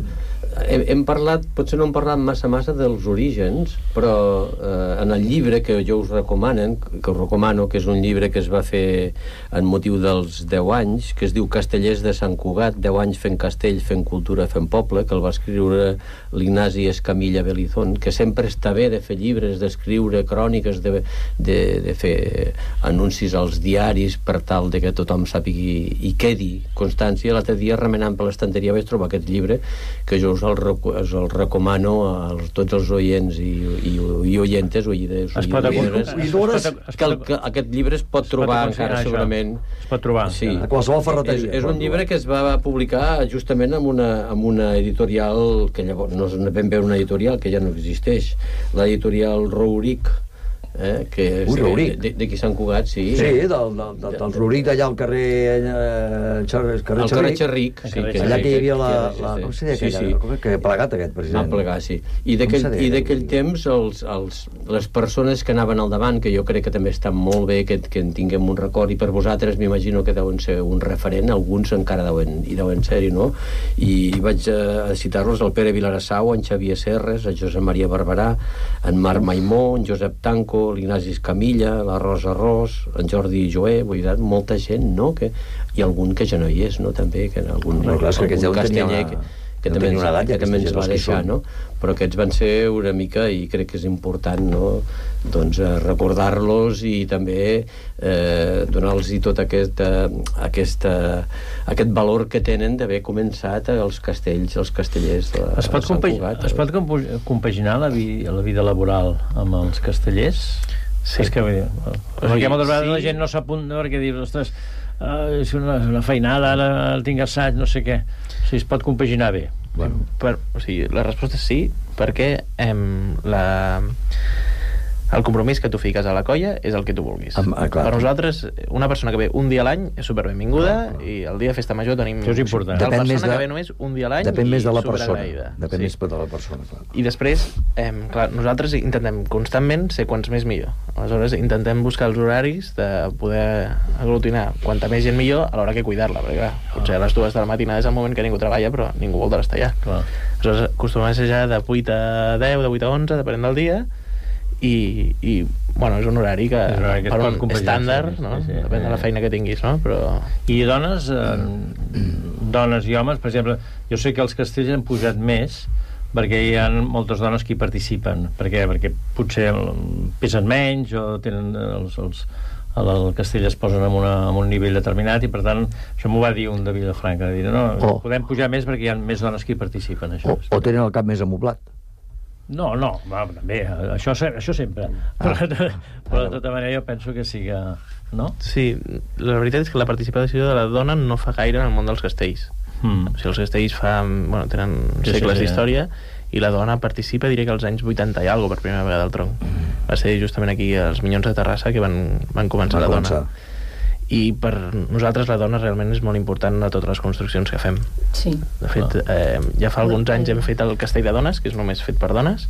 Hem, hem parlat, potser no hem parlat massa massa dels orígens, però eh, en el llibre que jo us recomanen, que us recomano, que és un llibre que es va fer en motiu dels deu anys, que es diu Castellers de Sant Cugat, deu anys fent castell, fent cultura, fent poble, que el va escriure l'Ignasi Escamilla Belizón, que sempre està bé de fer llibres, d'escriure cròniques, de, de, de fer anuncis als diaris per tal de que tothom sàpigui i quedi constància. L'altre dia, remenant per l'estanteria, vaig trobar aquest llibre que jo us el, us el recomano a tots els oients i, i, i oientes oïdes, es pot oïdes, oïdores, que, el, que aquest llibre es pot trobar es pot encara segurament es pot trobar sí. A qualsevol ferreteria. És, és un llibre que es va publicar justament amb una, amb una editorial que llavors no és ben bé una editorial, que ja no existeix, l'editorial Rouric, eh, que és d'aquí Sant Cugat, sí. Sí, del, del, del, del Rouric d'allà al carrer eh, carrer al carrer Xerric, sí, que allà que hi havia la, la com se deia aquella, sí, sí. que plegat aquest president. Va plegar, sí. I d'aquell temps els, els, les persones que anaven al davant, que jo crec que també estan molt bé que, que en tinguem un record, i per vosaltres m'imagino que deuen ser un referent, alguns encara deuen, hi deuen ser-hi, no? I vaig a, a citar-los el Pere Vilarassau, en Xavier Serres, en Josep Maria Barberà, en Marc Maimó, en Josep Tanco, l'Ignasi Escamilla, la Rosa Ros, en Jordi Joé, vull dir, molta gent, no? Que, i algun que ja no hi és, no? També, que algun, no, clar, algun que casteller una... que, que també ens, edat, ja que també ens va deixar, no? Però aquests van ser una mica, i crec que és important, no? Doncs eh, recordar-los i també eh, donar-los tot aquest, eh, aquesta, aquest valor que tenen d'haver començat els castells, els castellers de, es pot, Sant Cugat. Es pot compaginar la, vi, la vida laboral amb els castellers? Sí. És que, vull dir, perquè moltes vegades sí. La gent no s'apunta perquè dius, ostres, uh, és una, una feinada, ara tinc assaig, no sé què. O sigui, es pot compaginar bé. Bueno. Per, o sigui, la resposta és sí, perquè em, la... el compromís que tu fiques a la colla és el que tu vulguis. Am, ah, per nosaltres, una persona que ve un dia a l'any és superbenvinguda, clar, clar. I el dia de festa major tenim... Això és important. Tal depèn persona de, que ve només un dia a l'any depèn i més de la persona. Depèn sí. més de la persona, clar. I després, eh, clar, nosaltres intentem constantment ser quants més millor. Aleshores, intentem buscar els horaris de poder aglutinar quanta més gent millor a l'hora que cuidar-la, perquè clar, potser a les dues de la matinada és el moment que ningú treballa, però ningú vol estar allà. Clar. Aleshores, acostumem a ser ja de vuit a deu, de vuit a onze, depenent del dia, i, i bueno, és un horari que, és un horari que per un estàndard, sí, no? sí, sí. Depèn de la feina que tinguis, no? Però... I dones, eh, dones i homes, per exemple, jo sé que els castells han pujat més perquè hi ha moltes dones que hi participen. Per què? Perquè potser pesen menys o tenen els, els, el castell es posen en, una, en un nivell determinat i per tant, això m'ho va dir un de Vilafranca, de dir, no, oh. podem pujar més perquè hi ha més dones que hi participen. Això. O, o tenen el cap més amoblat. No, no, va, també, això, això sempre. Ah. Però, però de tota manera jo penso que sí que... No? Sí, la veritat és que la participació de la dona no fa gaire en el món dels castells. Mm. O sigui, els castells fa, bueno, tenen sí, segles sí, sí, d'història i la dona participa, diria que als anys vuitanta i alguna cosa, per primera vegada al tronc. Mm. Va ser justament aquí als Minyons de Terrassa que van, van començar va la començar. dona. I per nosaltres la dona realment és molt important a totes les construccions que fem. Sí. De fet, eh, ja fa alguns anys hem fet el castell de dones, que és només fet per dones,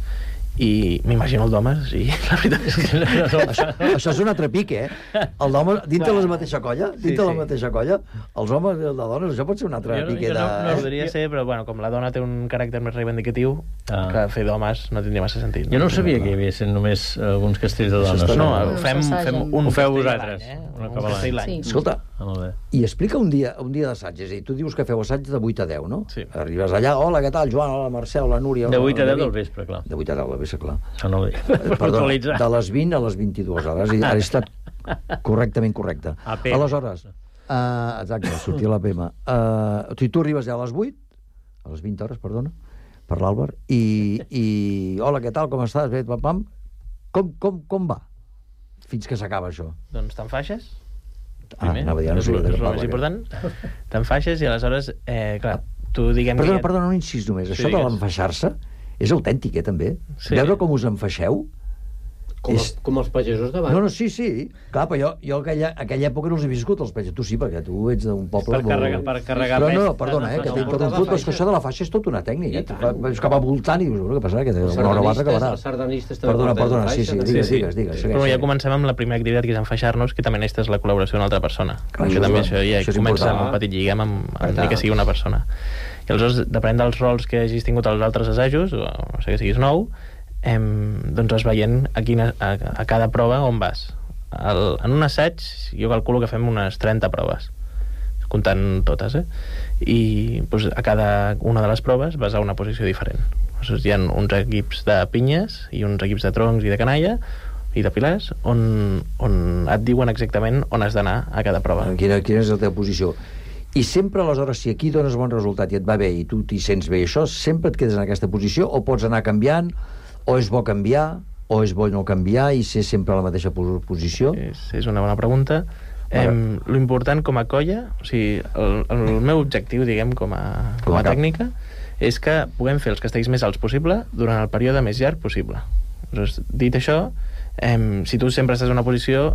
i m'imagino el d'homes i la veritat és que... això, això és un altre pic, eh? El d'homes, dintre de la mateixa colla, dintre sí, sí. la mateixa colla, els homes i els de dones, això pot ser un altre jo, pique de... No, no podria ser, però bueno, com la dona té un caràcter més reivindicatiu, ah. que fer d'homes no tindria massa sentit. Jo no ho sabia que hi havia només alguns castells de dones. No, fem, fem un ho feu vosaltres. Eh? Un, un castell l'any. Sí. Escolta, ah, i explica un dia, un dia d'assaig, és a dir, tu dius que feu assaig de vuit a deu, no? Sí. Arribes allà, hola, què tal, Joan, hola, Marcel, la Núria... De vuit a deu del vespre, clar. De vuit a deu del vespre, clar. Això no ho dic. Perdó, de les vint a les vint-i-dues hores. Ara he estat correctament correcte. Aleshores, uh, exacte, sortia la P M. Uh, o sigui, tu arribes ja a les vuit, a les vint hores, perdona, per l'Àlvar, i, i hola, què tal, com estàs? Bé, pam, pam. Com, com, com va? Fins que s'acaba això. Doncs t'enfaixes. Ah, anava a dir, no sé és el més important. T'enfaixes i aleshores, eh, clar, tu diguem... Perdona, que... perdona, un incís només. Sí, això de l'enfaixar-se és autèntic, eh, també. Sí. Veure com us enfaixeu... Com, és... com els pagesos d'abans. No, no, sí, sí. Clar, però jo, jo aquella, aquella època no els he viscut, els pagesos. Tu sí, perquè tu ets d'un poble... Per carregar, per carregar però més... no, perdona, eh, que t'he interromput, però és que això de la faixa és tota una tècnica. És cap a voltant i dius, què passarà? Que una hora o altra acabarà. Els sardanistes també perdona, perdona, sí, sí, digues, digues, digues. Però ja comencem amb la primera activitat, que és enfaixar-nos, que també necessites la col·laboració d'una altra persona. Això també, això ja comença amb un petit lligam amb ni que sigui una persona. I aleshores, depenent dels rols que hagis tingut als altres assajos, o no sé que siguis nou, Em, doncs vas veient a, quina, a, a cada prova on vas. El, en un assaig jo calculo que fem unes trenta proves, comptant totes, eh? I doncs, a cada una de les proves vas a una posició diferent. Aleshores, hi ha uns equips de pinyes i uns equips de troncs i de canalla i de pilars on, on et diuen exactament on has d'anar a cada prova. Quina, quina és la teva posició? I sempre, aleshores, si aquí dones bon resultat i et va bé i tu t'hi sents bé, això, sempre et quedes en aquesta posició o pots anar canviant, o és bo canviar, o és bo no canviar i ser sempre a la mateixa posició? És, és una bona pregunta. Em, l'important com a colla, o sigui, el, el meu objectiu, diguem, com a, com a tècnica, és que puguem fer els castells més alts possible durant el període més llarg possible. Aleshores, dit això, em, si tu sempre estàs en una posició,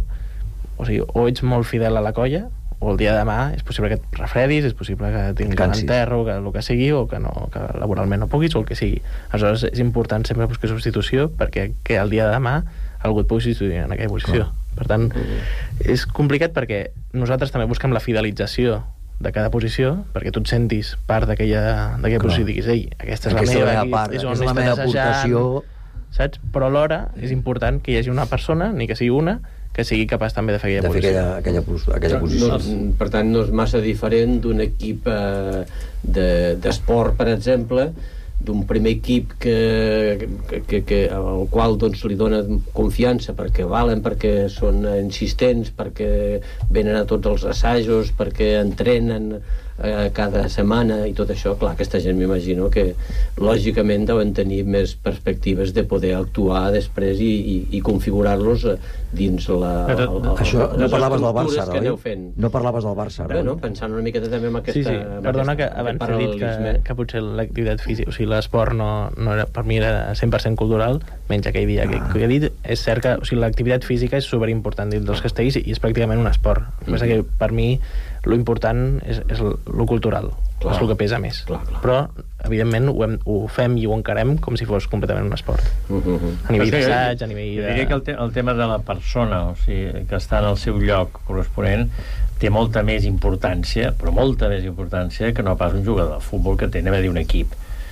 o sigui, o ets molt fidel a la colla, o el dia de demà és possible que et refredis, és possible que tinguis un enterro, que el que sigui, o que, no, que laboralment no puguis, o el que sigui. Aleshores, és important sempre buscar substitució perquè que el dia de demà algú et pugui substituir en aquella posició. Clar. Per tant, és complicat perquè nosaltres també busquem la fidelització de cada posició, perquè tu et sentis part d'aquella posició i diguis, ei, aquesta és aquesta la meva, la part, és, és la meva aportació... Saps? Però alhora és important que hi hagi una persona, ni que sigui una, que sigui capaç també de fer aquella de posició. Fer aquella, aquella, aquella posició. No, per tant, no és massa diferent d'un equip eh, d'esport, de, per exemple, d'un primer equip que, que, que, que, al qual doncs, li dona confiança perquè valen, perquè són insistents, perquè venen a tots els assajos, perquè entrenen eh, cada setmana i tot això. Clar, aquesta gent m'imagino que lògicament deuen tenir més perspectives de poder actuar després i, i, i configurar-los dins la... El, el, això, no parlaves del Barça, oi? No parlaves del Barça, oi? Bueno, pensant una miqueta també en aquesta... Sí, sí. Perdona que abans he dit que, que potser l'activitat física, o sigui, l'esport no, no era, per mi era cent per cent cultural, menys aquell dia que, que he dit. És cert que o sigui, l'activitat física és superimportant dins dels castells i és pràcticament un esport. El que passa que per mi lo important és, és lo cultural, clar, és el que pesa més. Clar, clar. Però, evidentment, ho, hem, ho fem i ho encarem com si fos completament un esport. Uh -huh. A nivell d'assaig, a nivell de... Jo diria que el, te el tema de la persona, o sigui, que està en el seu lloc corresponent, té molta més importància, però molta més importància que no pas un jugador de futbol que té, anem a dir, un equip.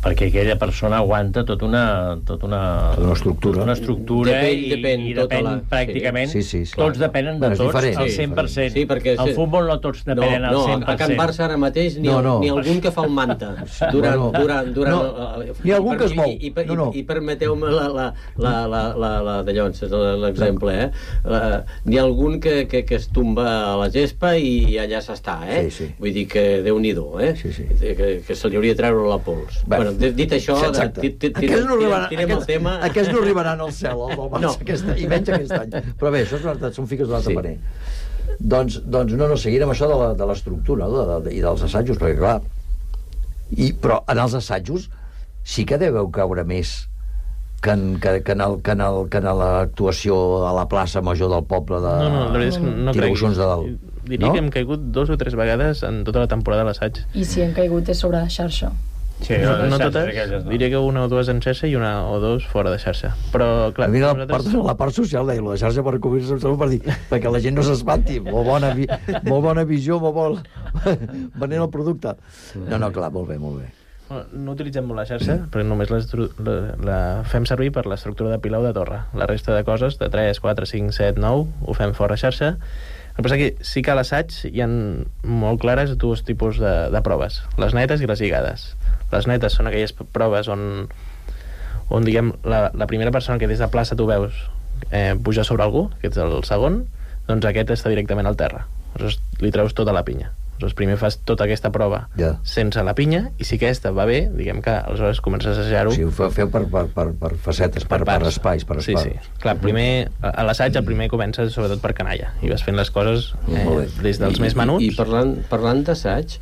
perquè aquella persona aguanta tota una, tot una, tota una estructura, tota una estructura depèn, i, depèn, i depèn la... pràcticament, sí, sí, sí, tots depenen de bueno, tots diferent, al sí, cent per cent. Sí, perquè... El futbol no tots depenen no, al no, cent per cent. a Can Barça ara mateix ni, no, no. ni algun que fa el manta durant... no, no. durant, durant no. el, ni algun que es mou. I, i, no, no. i, i permeteu-me la, la, la, la, la, la de Llonses, l'exemple, eh? La, ni algun que, que, que es tomba a la gespa i allà s'està, eh? Sí, sí. Vull dir que Déu-n'hi-do, eh? Sí, sí. Que, que se li hauria de treure la pols. Bé, bueno, dit això... Exacte. Aquests no arribaran, aquests, tema... aquests no arribaran al cel, el del Barça, no. aquest, i menys aquest any. Però bé, això és una, són fiques d'un altre sí. parer. Doncs, doncs no, no, seguint amb això de l'estructura no? de, de, i dels assajos, perquè clar... I, però en els assajos sí que deveu caure més que en, que, que en, el, que en, el, que en l'actuació a la plaça major del poble de... No, no, la veritat és que no creguis. De dalt. Diria no? que hem caigut dos o tres vegades en tota la temporada de l'assaig. I si hem caigut és sobre la xarxa. Sí, no, no totes, no. Diria que una o dues en xarxa i una o dos fora de xarxa. Però, clar... Mira, la, nosaltres... part, la part social, deia, la xarxa per cobrir-se per dir, perquè la gent no s'espanti. Molt bona, vi, molt bona visió, molt bon... venent el producte. No, no, clar, molt bé, molt bé. No utilitzem molt la xarxa, perquè només la, la fem servir per l'estructura de pilar o de torre. La resta de coses, de tres, quatre, cinc, set, nou, ho fem fora xarxa. El que passa que sí que a l'assaig hi ha molt clares dos tipus de, de proves, les netes i les lligades. Les netes són aquelles proves on, on diguem, la, la primera persona que des de plaça tu veus eh, pujar sobre algú, que ets el segon, doncs aquest està directament al terra. Aleshores li treus tota la pinya. Aleshores primer fas tota aquesta prova yeah. sense la pinya, i si aquesta va bé, diguem que aleshores comences a assajar-ho. O sigui, ho feu per, per, per, per facetes, per, per, per espais, per sí, espais. Sí. Clar, primer, a l'assaig el primer comença sobretot per canalla, i vas fent les coses eh, des dels I, més menuts. I, i parlant, parlant d'assaig,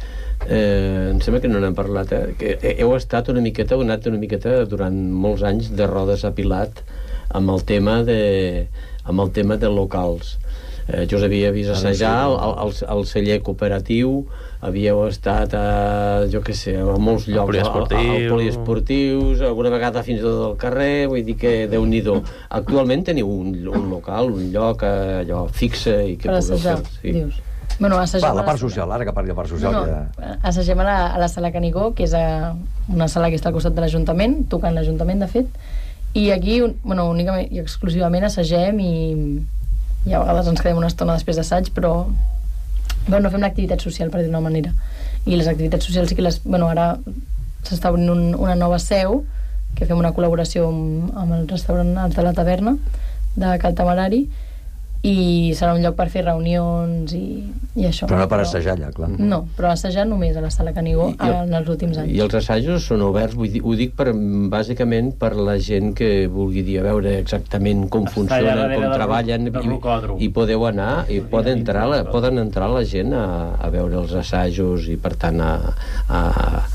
eh, em sembla que no n'hem parlat, eh, que heu estat una miqueta, heu anat una miqueta durant molts anys de rodes a Pilat amb el tema de, amb el tema de locals. Eh, jo us havia vist assajar al, al, al celler cooperatiu, havíeu estat a, jo què sé, a molts llocs, al poliesportius, alguna vegada fins i tot al carrer, vull dir que Déu-n'hi-do. Actualment teniu un, un local, un lloc allò fixe i que per assajar, sí. Dius. Bueno, Va, la part social, ara que parli de part social. No, no. Ja... Assagem a la, a la sala Canigó, que és a una sala que està al costat de l'Ajuntament, tocant l'Ajuntament, de fet, i aquí, bueno, únicament i exclusivament assagem i, i a vegades ens quedem una estona després d'assaig, però bueno, no fem l'activitat social, per dir d'una manera. I les activitats socials sí que les... Bueno, ara s'està obrint un, una nova seu, que fem una col·laboració amb, amb el restaurant de la Taverna de Cal Temerari, i serà un lloc per fer reunions i, i això. Però no per assajar allà, clar. No, però assajar només a la sala Canigó I, en els últims anys. I els assajos són oberts, vull dir, ho dic per, bàsicament per la gent que vulgui dir a veure exactament com Està funciona, com treballen, i, i podeu anar, i poden entrar, la, poden entrar la gent a, a veure els assajos i per tant a, a,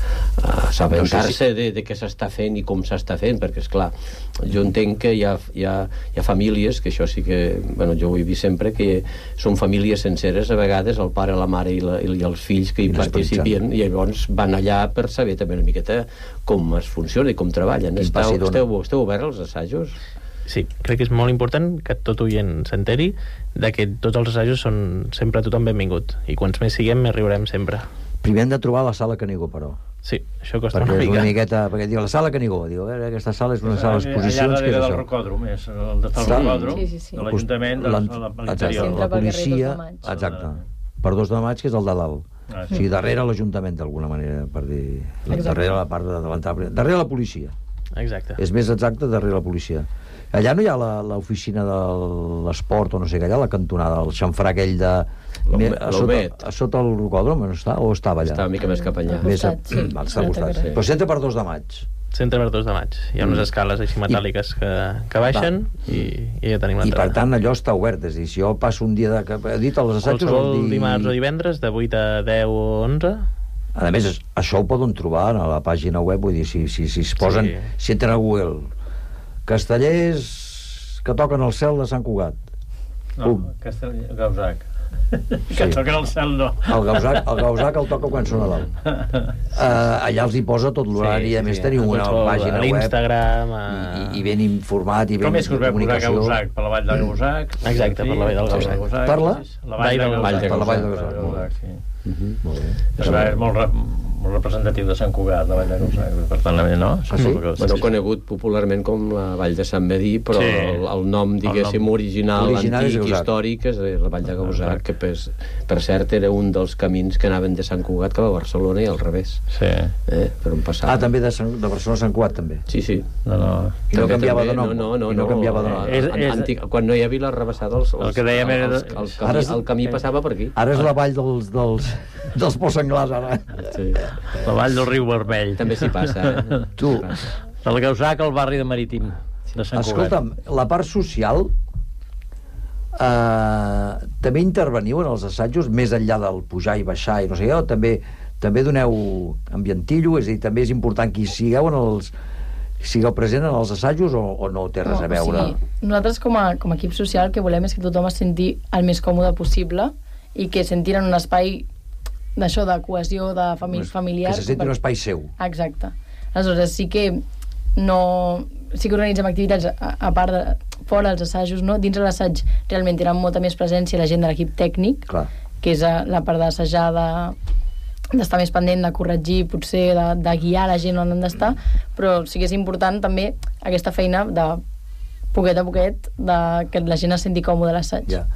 a assabentar-se no sé si... de, de què s'està fent i com s'està fent, perquè esclar, jo entenc que hi ha, hi ha, hi ha famílies, que això sí que, bueno, jo ho he vist sempre, que són famílies senceres, a vegades el pare, la mare i, la, i els fills que hi participien, i llavors van allà per saber també una miqueta com es funciona i com treballen. Esteu, esteu, esteu oberts als assajos? Sí, crec que és molt important que tot oient s'enteri de que tots els assajos són sempre tothom benvingut, i quants més siguem més riurem sempre. Primer hem de trobar la sala Canigó, però. Sí, això costa perquè una mica. Una miqueta, perquè diu, la sala Canigó, diu, a veure, aquesta sala és una sala d'exposicions, allà que és del això? rocòdrom, és el de tal rocòdrom, sí, sí, sí. de l'Ajuntament, de l'interior. La policia, exacte, per dos de maig, que és el de dalt. Ah, sí. O sigui, darrere l'Ajuntament, d'alguna manera, per dir... Exacte. Darrere la part de l'entrada. Darrere la policia. Exacte. És més exacte, darrere la policia. Allà no hi ha l'oficina de l'esport, o no sé què, allà, la cantonada, el xamfrà aquell de... A sota, a sota el rocòdrom, no està? O estava allà? Està una mica més cap allà. Més a... sí. Val, està al costat. Sí. Però centre per dos de maig. Centre per dos de maig. Hi ha unes escales així metàl·liques que, que baixen i, i ja tenim l'entrada. I per tant allò està obert, és a dir, si jo passo un dia de... He dit als assajos... Qualsevol di... dimarts o divendres, de vuit a deu o onze. A més, això ho poden trobar a la pàgina web, vull dir, si, si, si es posen... Sí. Si entren a Google, castellers que toquen el cel de Sant Cugat. No, Castellers, Gausac. Que sí. Toquen el cel, no. El Gausac, el Gausac el toca quan sona dalt. Uh, allà els hi posa tot l'horari, sí, a més sí, teniu una pàgina web Instagram, a... i, i ben informat i ben com és que us veu posar Gausac? Per la vall del Gausac? Exacte, per la vall del Gausac. Per la? La vall del Gausac. Per la vall del Gausac, sí. Molt bé. És molt molt representatiu de Sant Cugat, la Vall de Causac, per tant, no? Ah, sí? Bueno, conegut popularment com la Vall de Sant Medí, però sí. el, el nom, diguéssim, el nom original, original antic, històric, és la Vall de Causac, que per, per cert era un dels camins que anaven de Sant Cugat cap a Barcelona i al revés. Sí. Eh, per on passava. Ah, també de, Sant, de Barcelona a Sant Cugat, també? Sí, sí. No, no. I no canviava de nom? No, no, no. no canviava de nom. És, és... Antic, quan no hi havia la rebassada, els, els, el que dèiem era... els, els, el, camí, el camí passava per aquí. Ara és la vall dels, dels, dels Poçanglars, ara. Sí. La vall del riu Vermell. També s'hi passa, eh? Tu. Del Causac al barri de Marítim, de Sant Cugat. Escolta'm, la part social eh, també interveniu en els assajos, més enllà del pujar i baixar i no sé què, o també, també doneu ambientillo, és a dir, també és important que hi sigueu en els sigueu present en els assajos o, o no té res no, a veure? O sigui, nosaltres com a, com a equip social el que volem és que tothom es senti el més còmode possible i que sentir en un espai d'això, de cohesió, de famí familiar... Que se senti per... un espai seu. Exacte. Aleshores, sí que no... sí que organitzem activitats a, a part de... fora dels assajos, no? Dins de l'assaig realment tenen molta més presència la gent de l'equip tècnic, clar, que és la part d'assajar, de d'estar més pendent, de corregir, potser de, de guiar la gent on han d'estar, però sí que és important també aquesta feina de poquet a poquet, de que la gent es senti còmode a l'assaig. Ja.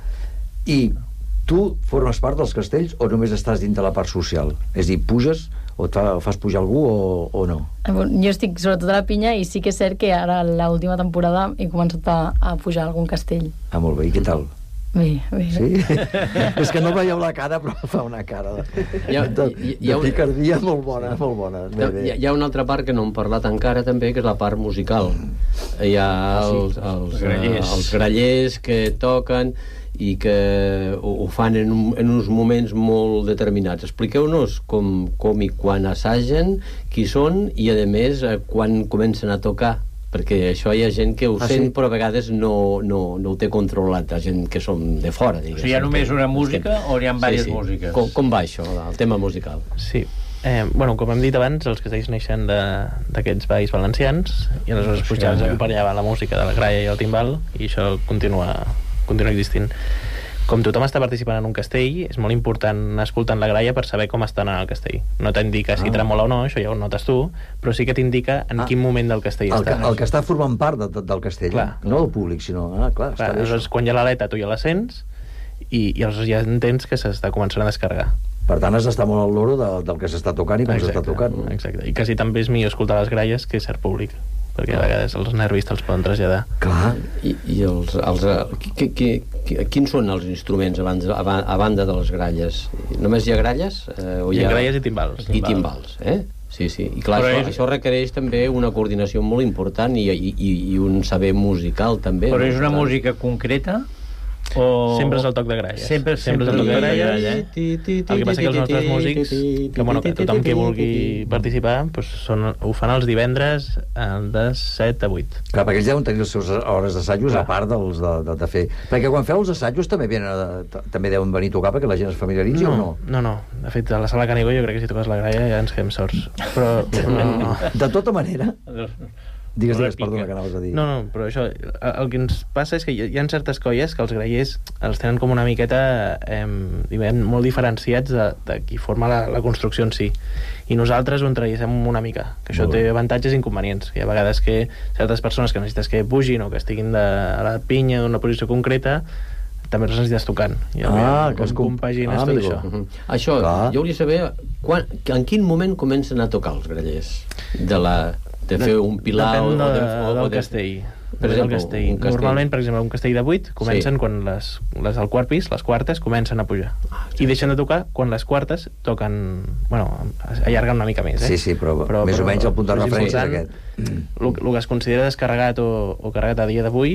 I tu formes part dels castells o només estàs dins de la part social? És a dir, puges o et fa, fas pujar algú o, o no? Jo estic sobretot a la pinya i sí que és cert que ara l'última temporada he començat a, a pujar algun castell. Ah, molt bé. I què tal? Bé, bé. Sí? És que no veieu la cara, però fa una cara de, hi ha, de, hi, hi de ha un... picardia molt bona, molt bona. Bé, bé. Hi, ha, hi ha una altra part que no hem parlat encara també, que és la part musical. Hi ha ah, sí? els, els, grallers. els grallers que toquen i que ho, ho fan en, un, en uns moments molt determinats. Expliqueu-nos com, com i quan assagen, qui són i, a més, quan comencen a tocar, perquè això hi ha gent que ho ah, sent, sí? però a vegades no, no, no ho té controlat, la gent que som de fora, diguéssim. O sigui, hi ha només una música o hi ha diverses sí, sí. músiques? Com, com va això, el tema musical? Sí. Eh, bueno, com hem dit abans, els castells neixen d'aquests balls valencians i aleshores sí, ja ens ja. acompanyava la música de la graia i el timbal i això continua, continua existint. Com tothom està participant en un castell, és molt important anar escoltant la graia per saber com està anant el castell. No t'indica si ah. tremola o no, això ja ho notes tu, però sí que t'indica en ah. quin moment del castell el està. Que, el que està formant part de, de, del castell, clar, no el públic, sinó... Ah, clar, clar, està aleshores, quan hi ha l'aleta, tu ja la sents i, i aleshores ja entens que s'està començant a descarregar. Per tant, has d'estar molt al loro de, del que s'està tocant i com s'està tocant. Exacte, i quasi també és millor escoltar les graies que cert públic, perquè a vegades els nervis te'ls poden traslladar. Clar. I, i els, els, qui, qui, qui, quins són els instruments a banda, a banda de les gralles? Només hi ha gralles? Eh, o hi ha... ha gralles i timbals. I timbals, eh? Sí, sí. I clar, això, és... això requereix també una coordinació molt important i, i, i un saber musical també. Però és una música concreta? O... Sempre és el toc de gralles. Sempre, sempre, sempre és el toc de gralles. Eh? El que passa que els nostres músics, que, bueno, que tothom que vulgui participar, pues, són, ho fan els divendres de set a vuit. Clar, perquè ells deuen tenir les seves hores d'assajos a part dels de, de, de fer... Perquè quan feu els assajos també, venen, també deuen venir a tocar perquè la gent es familiaritzi no, o no? No, no. De fet, a la sala Canigó jo crec que si toques la graia ja ens quedem sorts. Però no, no. De tota manera... Digues, digues, perdona, que anaves a dir. No, no, però això, el que ens passa és que hi ha certes colles que els grallers els tenen com una miqueta eh, diguem, molt diferenciats de, de qui forma la, la construcció en si. I nosaltres ho entrellacem una mica, que això té avantatges i inconvenients. Hi ha vegades que certes persones que necessites que pugin o que estiguin de, a la pinya d'una posició concreta també els necessites tocant. I ah, com que compagines ah, tot això. Uh -huh. Això, clar. Jo volia saber quan, en quin moment comencen a tocar els grallers de la... de fer un pilar depèn de, o, de, o del de... castell. Per exemple, castell. un castell. Normalment, per exemple, un castell de vuit comencen sí. quan les, les del quart pis, les quartes, comencen a pujar. Ah, i deixen de tocar quan les quartes toquen... Bueno, allarguen una mica més, eh? Sí, sí, però, però més però, o menys el punt de referència és aquest. El que es considera descarregat o, o carregat a dia d'avui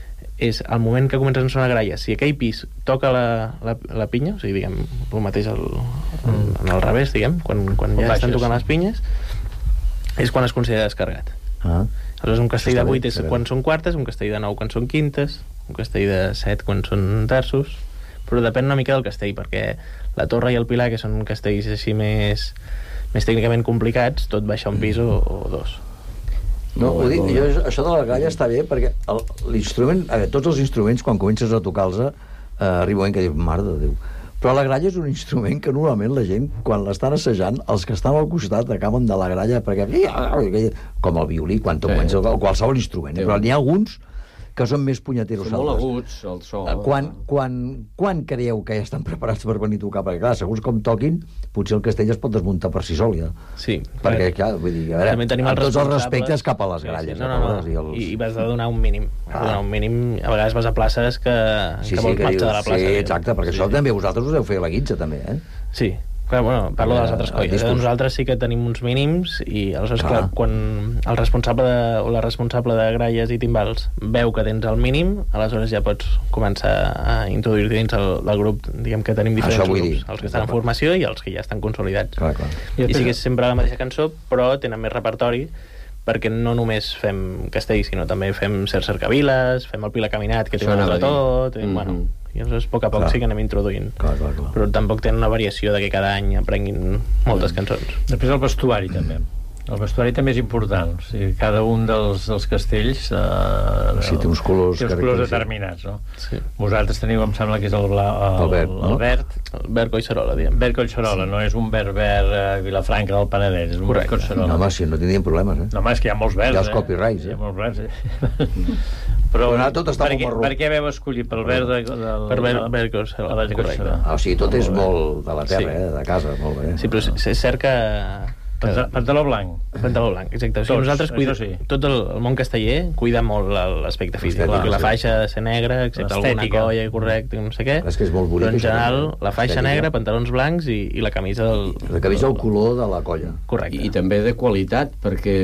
és el moment que comencen a sonar gralles. Si aquell pis toca la, la, la pinya, o sigui, diguem, el mateix el, mm. en el revés, diguem, quan, quan ja estan tocant les pinyes, és quan es considera descarregat. Ah. Aleshores, un castell de vuit és quan són quartes, un castell de nou quan són quintes, un castell de set quan són terços, però depèn una mica del castell, perquè la torre i el pilar, que són castells així més, més tècnicament complicats, tot baixa un pis o, o dos. No, ho dic, jo, això de la gralla està bé, perquè l'instrument, tots els instruments, quan comences a tocar-los, eh, arriba un moment que dius, mare de Déu. Però la gralla és un instrument que normalment la gent, quan l'estan assajant, els que estan al costat acaben de la gralla, perquè com el violí, quan tu comences, o qualsevol instrument, però n'hi ha alguns que són més punyeteros. Són molt aguts, el so. Quan, quan, quan creieu que ja estan preparats per venir a tocar? Perquè, clar, segons com toquin, potser el castell es pot desmuntar per si sol, ja. Sí. Perquè, clar, vull dir, a veure, amb tots els respectes cap a les gralles. Sí, sí. No, no, no. I, els... I vas de donar un mínim. Ah. Donar un mínim. A vegades vas a places que, sí, que vols sí, marxar de la plaça. Sí, exacte, perquè sí, això sí. També vosaltres us heu fet la guitza, també, eh? Sí. Clar, bueno, parlo de les altres colles. Eh? Nosaltres sí que tenim uns mínims i aleshores, clar, quan el responsable de, o la responsable de gralles i timbals veu que tens el mínim, aleshores ja pots començar a introduir-te dins el, del grup, diguem que tenim diferents grups, dir. Els que estan en formació i els que ja estan consolidats. Clar, clar. I sí que és sempre la mateixa cançó, però tenen més repertori, perquè no només fem castells, sinó també fem Ser Cercaviles, fem el Pilar Caminat, que té un altre tot, i, bueno, i llavors a poc a poc clar. Sí que anem introduint. Clar, clar, clar. Però tampoc tenen una variació de que cada any aprenguin moltes cançons. Després el vestuari, també. El vestuari també és important. O sigui, cada un dels, dels castells eh, sí, té uns colors, té uns colors determinats, no? Sí. Vosaltres teniu, em sembla que és el, bla, el, el verd, no? El verd. El verd collserola, diem. Verd collserola, sí. No és un verd verd a Vilafranca del Penedès, és un correcte. Verd collserola. No, home, si no tindríem problemes, eh? No, home, és que hi ha molts verds, hi ha els copyrights, eh? eh? Hi ha molts verds, eh? Però no, tot està per, molt marró. Per què veu escollir? Pel verd de, del, per verd, verd collserola, correcte. Ah, o sigui, tot és molt de la terra, sí. eh? De casa, molt bé. Sí, però és cert que pantaló blanc. Pantaló blanc, exacte. O sigui, Tots, nosaltres cuida, sí. Tot el, el món casteller cuida molt l'aspecte físic. Clar, la faixa ha de ser negra, excepte alguna colla, correcte, no sé què. És que és molt bonic. Però en general, la faixa estètica. Negra, pantalons blancs i, i la camisa del... La camisa del color de la colla. Correcte. I, i també de qualitat, perquè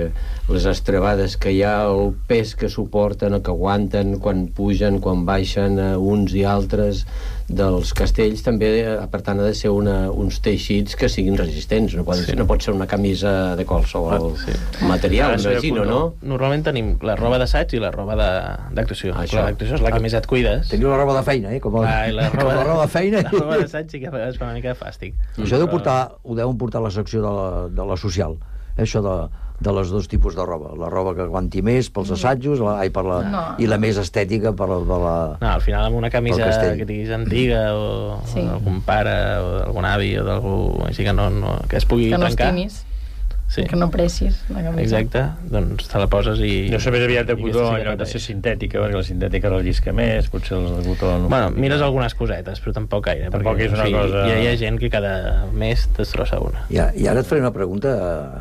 les estrebades que hi ha, el pes que suporten, que aguanten quan pugen, quan baixen uns i altres dels castells, també, per tant, ha de ser una, uns teixits que siguin resistents. No pot, sí. no pot ser una camisa de qualsevol ah, sí. material, ah, imagino, no? Normalment tenim la roba d'assaig i la roba d'actuació. Ah, la d'actuació és la que ah, més et cuides. Teniu la roba de feina, eh? Com, el, ah, la roba, com la roba de feina. La roba d'assaig sí que a vegades fa una mica de fàstic. Mm. Això deu portar, ho deuen portar a la secció de la, de la social, eh? Això de... de les dos tipus de roba, la roba que aguanti més pels assajos la, ai, per la, no. i la més estètica per la, per la, no, al final amb una camisa que diguis antiga o, sí. o d'algun pare o d'algun avi o d'algú així que no, no, que es pugui que no trencar estimis, sí. que no pressis la camisa. Exacte, doncs te la poses i... Deu ser més aviat de cotó en lloc de ser sintètica, perquè la sintètica rellisca més, potser el cotó no... Bueno, mires algunes cosetes, però tampoc gaire. Tampoc perquè, és una o sigui, cosa... Hi ha, hi ha gent que cada mes destrossa una. Ja, I ara et faré una pregunta...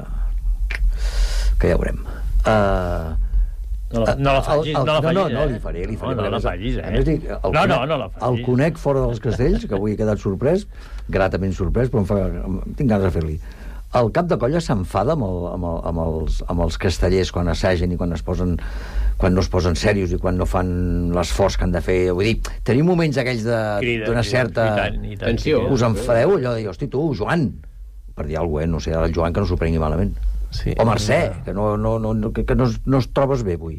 que ja veurem. Uh, no, la, no la facis, el, el, no la facis, no, no, eh? no, li faré, li faré. No, no la facis, eh? Més, dic, el no, conec, no, no la facis. El conec fora dels castells, que avui he quedat sorprès, gratament sorprès, però em fa, tinc ganes de fer-li. El cap de colla s'enfada amb, el, amb, el, amb, els, amb els castellers quan assagen i quan es posen quan no es posen serios i quan no fan l'esforç que han de fer. Vull dir, tenim moments aquells d'una certa tensió. Us enfadeu allò de dir, hosti, tu, Joan, per dir alguna cosa, eh? No sé, el Joan que no s'ho prengui malament. Sí, o Mercè, que, no, no, no, que, que no, no es trobes bé avui.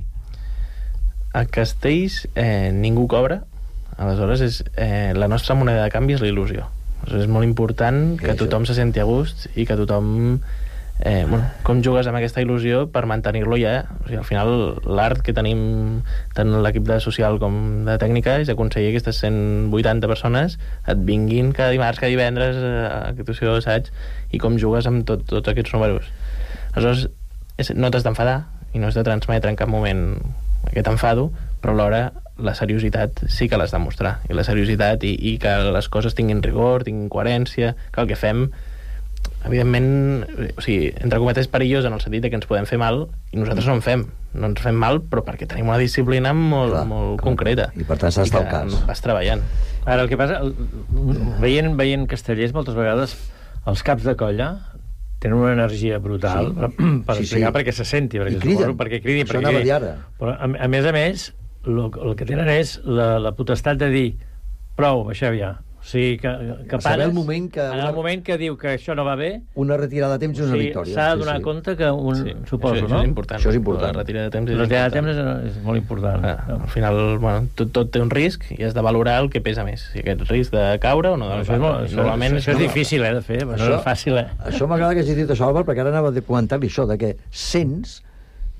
A Castells eh, ningú cobra, aleshores és, eh, la nostra moneda de canvi és la il·lusió. Aleshores és molt important que tothom se senti a gust i que tothom... Eh, bueno, com jugues amb aquesta il·lusió per mantenir-lo ja. O sigui, al final l'art que tenim tant l'equip de social com de tècnica és aconseguir que aquestes cent vuitanta persones et vinguin cada dimarts, cada divendres a actuació d'assaig i com jugues amb tot, tots aquests números. Aleshores, és, no t'has d'enfadar i no has de transmetre en cap moment aquest enfado, però alhora la seriositat sí que l'has de mostrar. I la seriositat i, i que les coses tinguin rigor, tinguin coherència, que el que fem, evidentment, o sigui, entre cometes, perillós en el sentit que ens podem fer mal i nosaltres no en fem. No ens fem mal, però perquè tenim una disciplina molt, clar, molt clar. concreta. I per tant s'ha d'estar al cas. Vas treballant. Ara, el que passa, el, veient, veient castellers, moltes vegades, els caps de colla tenen una energia brutal sí. per, per sí, explicar sí. perquè se senti, perquè, suposo, perquè cridi, això perquè anava a dir ara. Però, a, a més a més, el, el que tenen és la, la potestat de dir prou, baixeu ja. O sigui, que, que pares, el moment que en el moment que diu que això no va bé... Una retirada de temps és una sí, victòria. S'ha de donar sí, sí. compte que un... Sí, suposo, això, no? Això és important. Això és important. La retirada de temps és la retirada de important. temps és, és molt important. Ah, al final, bueno, tot, tot té un risc i has de valorar el que pesa més. Si aquest risc de caure o no de això és, molt, això, Normalment això és, és difícil, eh, de fer, però això, no és fàcil, eh? Això m'agrada que hagi dit això, Albert, perquè ara anava a comentar-li això, de que sents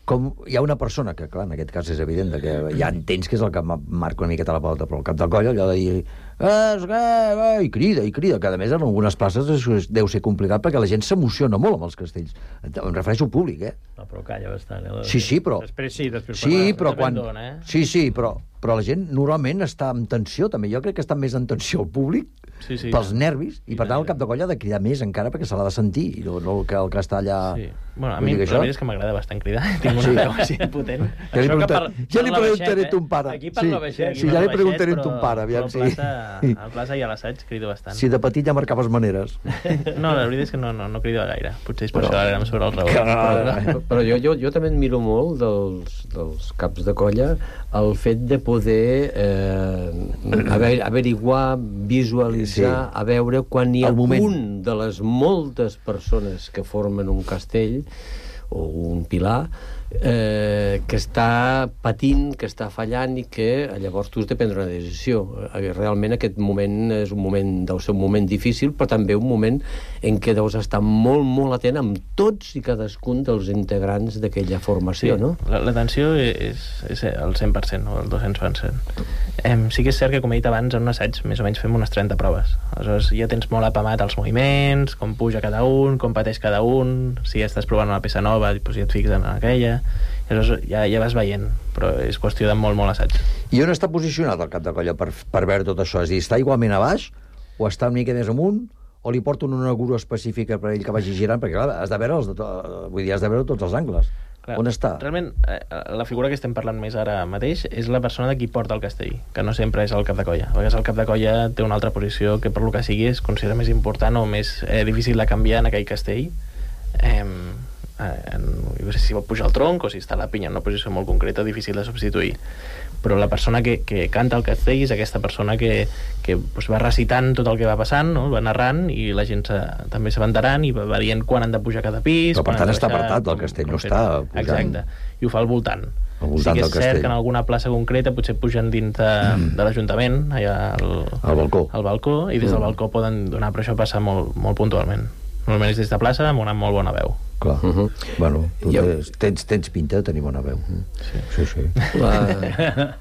com hi ha una persona que, clar, en aquest cas és evident que ja entens que és el que marca una miqueta la pauta, però al cap del coll allò de dir eh, eh, i crida, i crida, que a més en algunes places és, deu ser complicat perquè la gent s'emociona molt amb els castells. Em refereixo al públic, eh? No, però calla bastant. Eh? Sí, sí, però... Després sí, després... Sí, però quan... Dona, eh? Sí, sí, però, però la gent normalment està en tensió, també. Jo crec que està més en tensió el públic sí, sí, pels ja. nervis, i per tant el cap de coll ha de cridar més encara perquè se l'ha de sentir, i no, no el, que, el que està allà... Sí. Bueno, a mi la veritat és que m'agrada bastant cridar. Tinc una sí. veu així potent. Ja li, pregunta... per, ja li preguntaré a ton pare. Aquí parlo sí. baixet. Sí, ja li preguntaré a ton pare, aviam si... Al plaça i a l'assaig crido bastant. Si de petit ja marcaves maneres. No, la veritat és que no, no, no crido gaire. Potser és per això ara em sobre el raó. Però, però jo, jo, jo també admiro molt dels, dels caps de colla el fet de poder eh, haver, averiguar, visualitzar, sí. a veure quan hi ha un de les moltes persones que formen un castell o un pilar eh, que està patint, que està fallant i que llavors tu has de prendre una decisió. Realment aquest moment és un moment, deu ser un moment difícil, però també un moment en què deus estar molt, molt atent amb tots i cadascun dels integrants d'aquella formació, sí, no? L'atenció és, és el cent per cent o el dos-cents per cent. Eh, sí que és cert que, com he dit abans, en un assaig més o menys fem unes trenta proves. Aleshores ja tens molt apamat els moviments, com puja cada un, com pateix cada un, si estàs provant una peça nova, doncs ja et fixes en aquella... Aleshores ja, ja vas veient, però és qüestió de molt, molt assaig. I on està posicionat el cap de colla per, per veure tot això? És a dir, està igualment a baix, o està una mica més amunt, o li porten una guru específica per ell que vagi girant? Perquè, clar, has de veure, els de to... Vull dir, has de veure tots els angles. Clar, on està? Realment, eh, la figura que estem parlant més ara mateix és la persona de qui porta el castell, que no sempre és el cap de colla. A vegades el cap de colla té una altra posició que, per lo que sigui, es considera més important o més eh, difícil de canviar en aquell castell. Eh, en, no sé si pot pujar el tronc o si està la pinya en una posició molt concreta, difícil de substituir, però la persona que, que canta el castell és aquesta persona que, que pues, va recitant tot el que va passant, no? Va narrant i la gent se, també s'aventaran i va dient quan han de pujar cada pis, però per tant està apartat del castell, no està pujant. Exacte, i ho fa al voltant. Al voltant sí que és del castell. Cert que en alguna plaça concreta potser pugen dins de, mm. de l'Ajuntament, allà al, al balcó. al balcó, i des del mm. balcó poden donar, però això passa molt, molt puntualment. Normalment és des de plaça amb una molt bona veu. Clar. Uh-huh. Bueno, tu jo... tens, tens pinta de tenir bona veu. Sí, sí. sí. La...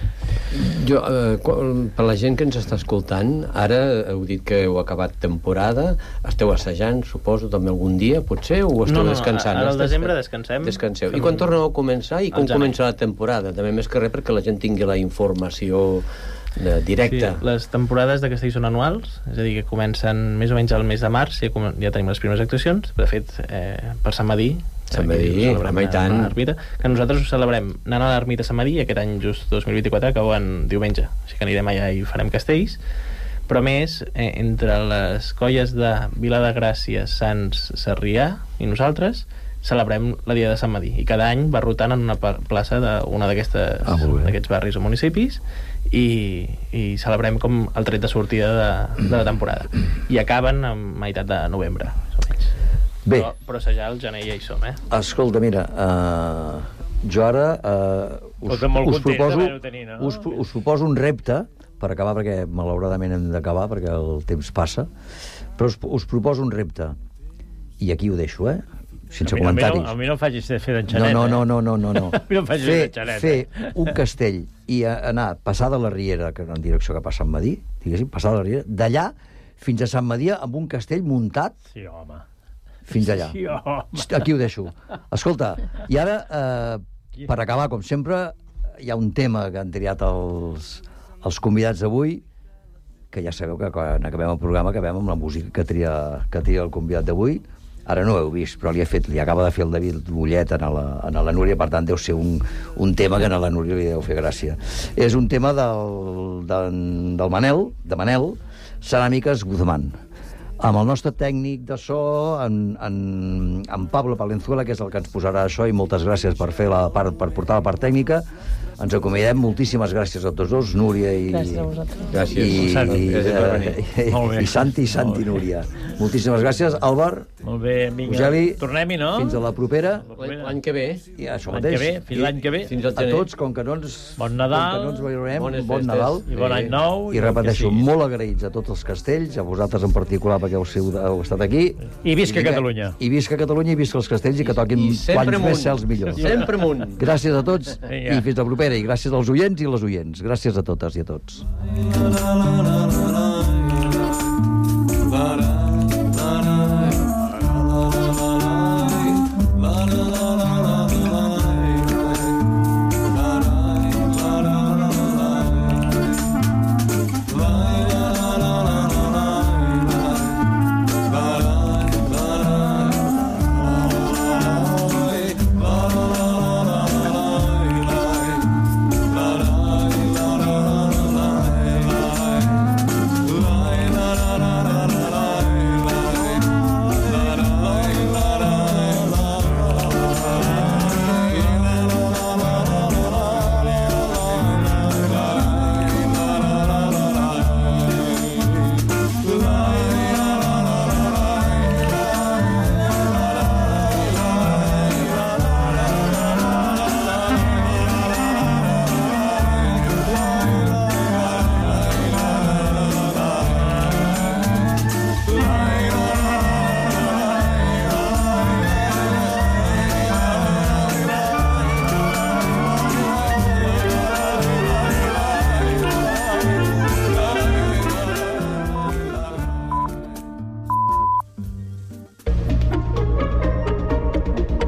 Jo, eh, per la gent que ens està escoltant, ara heu dit que heu acabat temporada, esteu assajant, suposo, també algun dia, potser, o esteu no, no, descansant? Ara al desembre descansem. Descanseu. I quan torneu a començar? I com comença la temporada? També més que res perquè la gent tingui la informació de directe. Sí, les temporades de castell són anuals, és a dir, que comencen més o menys al mes de març, ja, ja tenim les primeres actuacions. De fet, eh, per Sant Madí, Sant Madí, home, i tant. Ermita, que nosaltres ho celebrem anant a l'ermita Sant Madí, aquest any just dos mil vint-i-quatre acaba en diumenge, així que anirem allà i farem castells. Però més, eh, entre les colles de Vila de Gràcia, Sants, Sarrià i nosaltres celebrem la Dia de Sant Madí, i cada any va rotant en una plaça d'una d'aquests ah, d'aquests barris o municipis, i, i celebrem com el tret de sortida de, de la temporada, i acaben a meitat de novembre, més o menys. Bé. Però, però assajar el gener ja hi som, eh? Escolta, mira, uh, jo ara uh, us, us, proposo, tenir, no? us, us proposo un repte per acabar, perquè malauradament hem d'acabar perquè el temps passa, però us, us proposo un repte, i aquí ho deixo, eh? Sense a mi, comentaris. A mi, no, a mi no facis fer d'enxanet, no, no, no, no, no, no. A mi no facis fer d'enxanet. Fer un castell i anar, passar de la Riera, que en direcció cap a Sant Madí, diguéssim, passar de la Riera, d'allà fins a Sant Madí amb un castell muntat. Sí, home. Fins allà. Sí, home. Aquí ho deixo. Escolta, i ara, eh, per acabar, com sempre, hi ha un tema que han triat els, els convidats d'avui, que ja sabeu que quan acabem el programa acabem amb la música que tria, que tria el convidat d'avui. Ara no ho heu vist, però li ha fet, li acaba de fer el David Mollet a la, a la Núria, per tant deu ser un, un tema que a la Núria li deu fer gràcia. És un tema del, del, del Manel, de Manel, Ceràmiques Guzmán, amb el nostre tècnic de so, en, en, en Pablo Palenzuela, que és el que ens posarà això, i moltes gràcies per fer la part, per portar la part tècnica. ens acomiadem. Moltíssimes gràcies a tots dos, Núria i... Gràcies a vosaltres. Gràcies. I, Santi, i, gràcies per venir. i, Molt bé. i Santi, i Santi, Núria. Moltíssimes gràcies. Àlvar, Molt bé, vinga. Rogeli, Tornem-hi, no? fins a la propera. L'any que ve. I això L'any que mateix. ve, fins l'any que ve. Fins al A gener. tots, com que no ens, Bon Nadal. com que no ens veurem, Bones bon festes. Nadal. I bon any nou. I repeteixo, el que sigui. molt agraïts a tots els castells, a vosaltres en particular perquè heu, sigut, heu estat aquí. I visca que- Catalunya. I visca Catalunya i visca els castells i que toquin I sempre quants amunt. més cels millor. Sempre amunt. Gràcies a tots Vinga. i fins la propera. I gràcies als oients i les oients. Gràcies a totes i a tots. La, la, la, la.